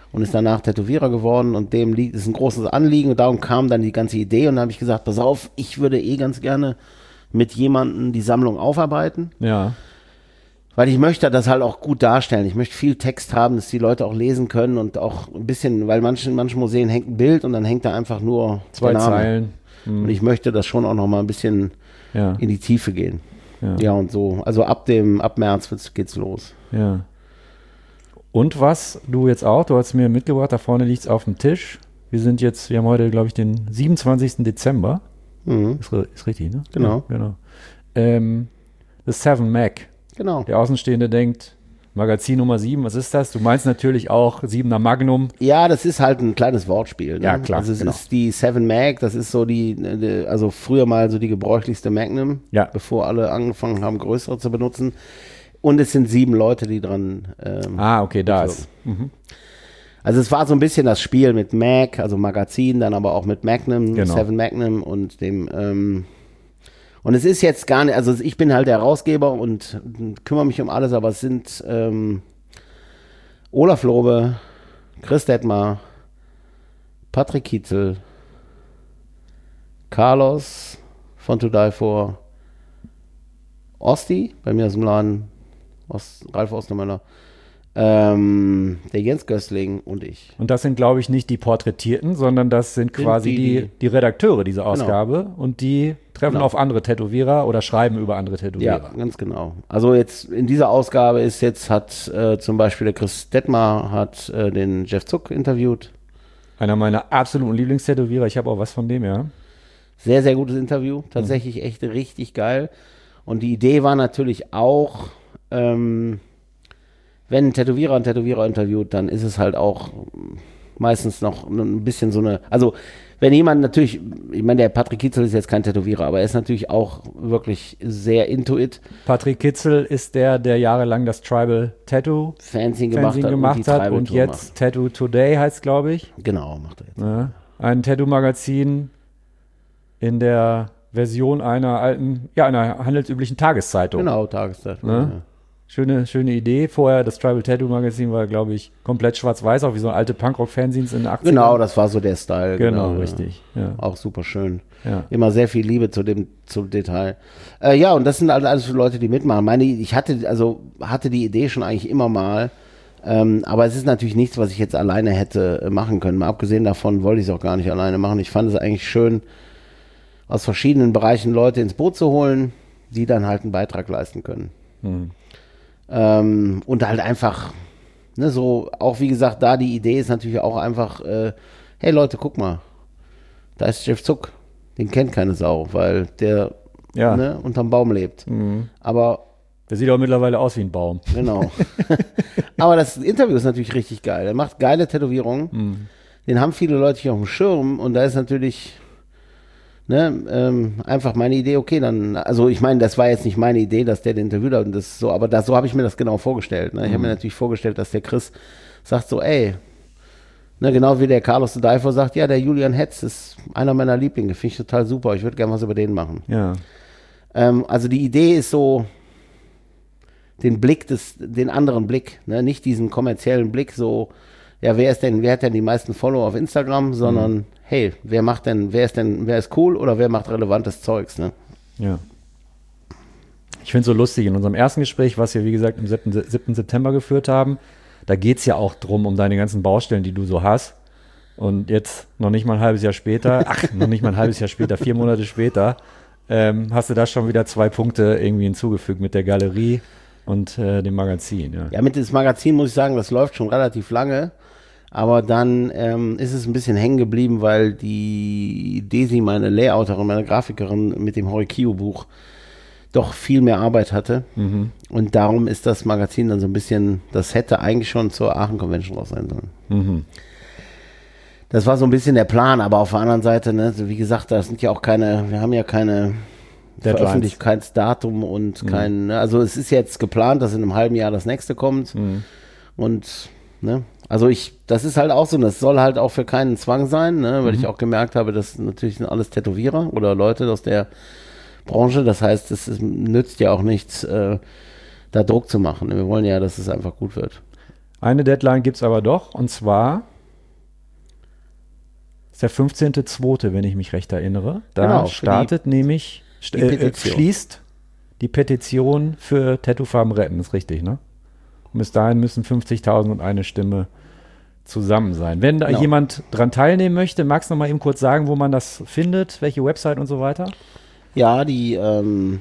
und ist danach Tätowierer geworden und dem liegt, ist ein großes Anliegen und darum kam dann die ganze Idee und dann habe ich gesagt, pass auf, ich würde eh ganz gerne mit jemandem die Sammlung aufarbeiten. Ja. Weil ich möchte das halt auch gut darstellen. Ich möchte viel Text haben, dass die Leute auch lesen können und auch ein bisschen, weil manchen, in manchen Museen hängt ein Bild und dann hängt da einfach nur zwei der Name. Zeilen. Hm. Und ich möchte das schon auch noch mal ein bisschen ja. in die Tiefe gehen. Ja. ja, und so. Also ab dem, ab März geht's los. Ja. Und was du jetzt auch, du hast mir mitgebracht, da vorne liegt es auf dem Tisch. Wir sind jetzt, wir haben heute, glaube ich, den siebenundzwanzigsten Dezember. Mhm. Ist, ist richtig, ne? Genau. Ja, genau. Ähm, The Seven Mac. Genau. Der Außenstehende denkt, Magazin Nummer sieben, was ist das? Du meinst natürlich auch siebener Magnum. Ja, das ist halt ein kleines Wortspiel. Ne? Ja, klar. Also es genau. ist die Seven Mag, das ist so die, die, also früher mal so die gebräuchlichste Magnum, ja. bevor alle angefangen haben, größere zu benutzen. Und es sind sieben Leute, die dran ähm, Ah, okay, da mitwirken. ist. Mhm. Also es war so ein bisschen das Spiel mit Mag, also Magazin, dann aber auch mit Magnum, Genau. Seven Magnum und dem ähm, und es ist jetzt gar nicht, also ich bin halt der Herausgeber und kümmere mich um alles, aber es sind ähm, Olaf Lobe, Chris Detmar, Patrick Kietzel, Carlos von To Die For, Osti, bei mir aus dem Laden, Ost, Ralf Ostermöller, ähm, der Jens Gößling und ich. Und das sind, glaube ich, nicht die Porträtierten, sondern das sind quasi die, die, die Redakteure dieser Ausgabe. Genau. Und die treffen genau. auf andere Tätowierer oder schreiben über andere Tätowierer. Ja, ganz genau. Also jetzt in dieser Ausgabe ist jetzt, hat äh, zum Beispiel der Chris Detmar hat äh, den Jeff Zuck interviewt. Einer meiner absoluten Lieblingstätowierer. Ich habe auch was von dem, ja. Sehr, sehr gutes Interview. Tatsächlich mhm. echt richtig geil. Und die Idee war natürlich auch, ähm, wenn ein Tätowierer einen Tätowierer interviewt, dann ist es halt auch meistens noch ein bisschen so eine, also wenn jemand natürlich, ich meine, der Patrick Kitzel ist jetzt kein Tätowierer, aber er ist natürlich auch wirklich sehr into it. Patrick Kitzel ist der, der jahrelang das Tribal Tattoo Fanzine gemacht hat, gemacht hat und, und jetzt macht. Tattoo Today heißt, glaube ich. Genau, macht er jetzt. Ja, ein Tattoo-Magazin in der Version einer alten, ja, einer handelsüblichen Tageszeitung. Genau, Tageszeitung. Ja? Ja. Schöne, schöne Idee. Vorher, das Tribal Tattoo Magazin war, glaube ich, komplett schwarz-weiß, auch wie so alte Punkrock-Fanzines in den achtzigern. Genau, das war so der Style. Genau, genau richtig. Ja. Ja. Auch super schön. Ja. Immer sehr viel Liebe zu dem, zum Detail. Äh, ja, und das sind halt alles für Leute, die mitmachen. Meine, ich hatte, also, hatte die Idee schon eigentlich immer mal, ähm, aber es ist natürlich nichts, was ich jetzt alleine hätte machen können. Mal abgesehen davon wollte ich es auch gar nicht alleine machen. Ich fand es eigentlich schön, aus verschiedenen Bereichen Leute ins Boot zu holen, die dann halt einen Beitrag leisten können. Hm. Ähm, und halt einfach, ne, so, auch wie gesagt, da die Idee ist natürlich auch einfach, äh, hey Leute, guck mal, da ist Jeff Zuck, den kennt keine Sau, weil der ja. ne, unterm Baum lebt. Mhm. Aber der sieht auch mittlerweile aus wie ein Baum. Genau. Aber das Interview ist natürlich richtig geil. Er macht geile Tätowierungen. Mhm. Den haben viele Leute hier auf dem Schirm und da ist natürlich Ne, ähm, einfach meine Idee, okay, dann, also ich meine, das war jetzt nicht meine Idee, dass der den interviewt hat und das so, aber das, so habe ich mir das genau vorgestellt. Ne? Ich mhm. habe mir natürlich vorgestellt, dass der Chris sagt so, ey, ne, genau wie der Carlos de Dijfor sagt, ja, der Julian Hetz ist einer meiner Lieblinge, finde ich total super, ich würde gerne was über den machen. Ja. Ähm, also die Idee ist so, den Blick des, den anderen Blick, ne? Nicht diesen kommerziellen Blick, so, ja, wer ist denn, wer hat denn die meisten Follower auf Instagram, sondern mhm. hey, wer macht denn, wer ist denn, wer ist cool oder wer macht relevantes Zeugs, ne? Ja. Ich finde es so lustig, in unserem ersten Gespräch, was wir, wie gesagt, am siebten September geführt haben, da geht es ja auch drum, um deine ganzen Baustellen, die du so hast. Und jetzt, noch nicht mal ein halbes Jahr später, ach, noch nicht mal ein halbes Jahr später, vier Monate später, ähm, hast du da schon wieder zwei Punkte irgendwie hinzugefügt mit der Galerie und äh, dem Magazin. Ja. ja, mit dem Magazin muss ich sagen, das läuft schon relativ lange. Aber dann ähm, ist es ein bisschen hängen geblieben, weil die Desi, meine Layouterin, meine Grafikerin mit dem Horikio-Buch doch viel mehr Arbeit hatte. Mhm. Und darum ist das Magazin dann so ein bisschen, das hätte eigentlich schon zur Aachen Convention raus sein sollen. Mhm. Das war so ein bisschen der Plan, aber auf der anderen Seite, ne, wie gesagt, das sind ja auch keine, wir haben ja keine Veröffentlichkeitsdatum und mhm. kein, ne, also es ist jetzt geplant, dass in einem halben Jahr das nächste kommt. Mhm. Und ne, also ich, das ist halt auch so, das soll halt auch für keinen Zwang sein, ne, weil mhm. ich auch gemerkt habe, das natürlich sind alles Tätowierer oder Leute aus der Branche, das heißt, es, es nützt ja auch nichts, äh, da Druck zu machen. Wir wollen ja, dass es einfach gut wird. Eine Deadline gibt es aber doch, und zwar ist der fünfzehnter zweite, wenn ich mich recht erinnere. Da Genau, startet die, nämlich, die äh, schließt die Petition für Tattoofarben retten, ist richtig, ne? Und bis dahin müssen fünfzigtausend und eine Stimme zusammen sein. Wenn da Genau. jemand dran teilnehmen möchte, magst du noch mal eben kurz sagen, wo man das findet, welche Website und so weiter? Ja, die, ähm,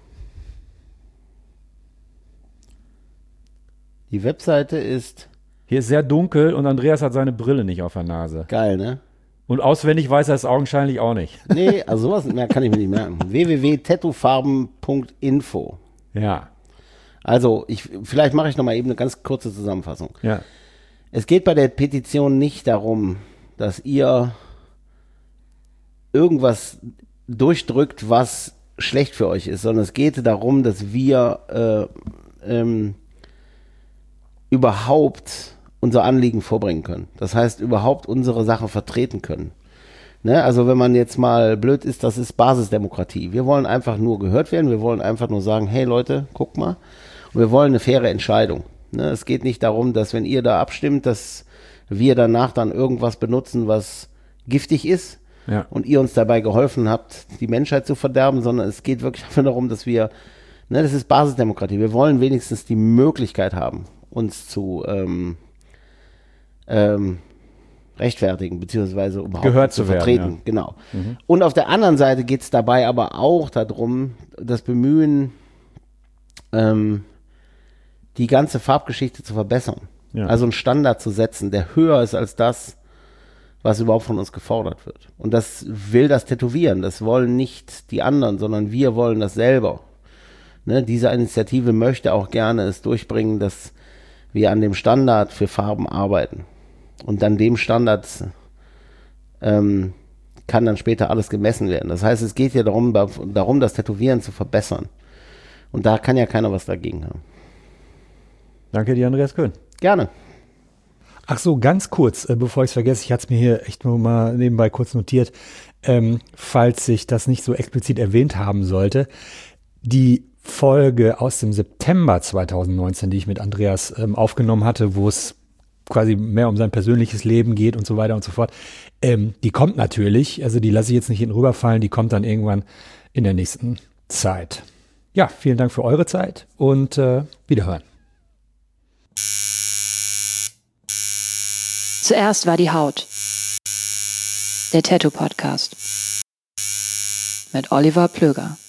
die Webseite ist Hier ist sehr dunkel und Andreas hat seine Brille nicht auf der Nase. geil, ne? Und auswendig weiß er es augenscheinlich auch nicht. Nee, also sowas mehr kann ich mir nicht merken. w w w punkt tattoofarben punkt info. Ja. Also, ich, vielleicht mache ich noch mal eben eine ganz kurze Zusammenfassung. Ja. Es geht bei der Petition nicht darum, dass ihr irgendwas durchdrückt, was schlecht für euch ist, sondern es geht darum, dass wir äh, ähm, überhaupt unser Anliegen vorbringen können. Das heißt, überhaupt unsere Sache vertreten können. Ne? Also wenn man jetzt mal blöd ist, das ist Basisdemokratie. Wir wollen einfach nur gehört werden, wir wollen einfach nur sagen, hey Leute, guck mal. Und wir wollen eine faire Entscheidung. Ne? Es geht nicht darum, dass wenn ihr da abstimmt, dass wir danach dann irgendwas benutzen, was giftig ist, Ja. und ihr uns dabei geholfen habt, die Menschheit zu verderben, sondern es geht wirklich einfach darum, dass wir, ne, das ist Basisdemokratie, wir wollen wenigstens die Möglichkeit haben, uns zu ähm, ähm, rechtfertigen, beziehungsweise überhaupt Gehört zu zu werden, vertreten. ja. Genau. Und auf der anderen Seite geht es dabei aber auch darum, das Bemühen, ähm, die ganze Farbgeschichte zu verbessern. Ja. Also einen Standard zu setzen, der höher ist als das, was überhaupt von uns gefordert wird. Und das will das Tätowieren. Das wollen nicht die anderen, sondern wir wollen das selber. Ne, diese Initiative möchte auch gerne es durchbringen, dass wir an dem Standard für Farben arbeiten. Und an dem Standard ähm, kann dann später alles gemessen werden. Das heißt, es geht ja darum, darum, das Tätowieren zu verbessern. Und da kann ja keiner was dagegen haben. Danke dir, Andreas Köhn. Gerne. Ach so, ganz kurz, äh, bevor ich es vergesse, ich hatte es mir hier echt nur mal nebenbei kurz notiert, ähm, falls ich das nicht so explizit erwähnt haben sollte. Die Folge aus dem September zweitausendneunzehn, die ich mit Andreas ähm, aufgenommen hatte, wo es quasi mehr um sein persönliches Leben geht und so weiter und so fort, ähm, die kommt natürlich, also die lasse ich jetzt nicht hinten rüberfallen, die kommt dann irgendwann in der nächsten Zeit. Ja, vielen Dank für eure Zeit und äh, wiederhören. Zuerst war die Haut. Der Tattoo Podcast. Mit Oliver Plöger.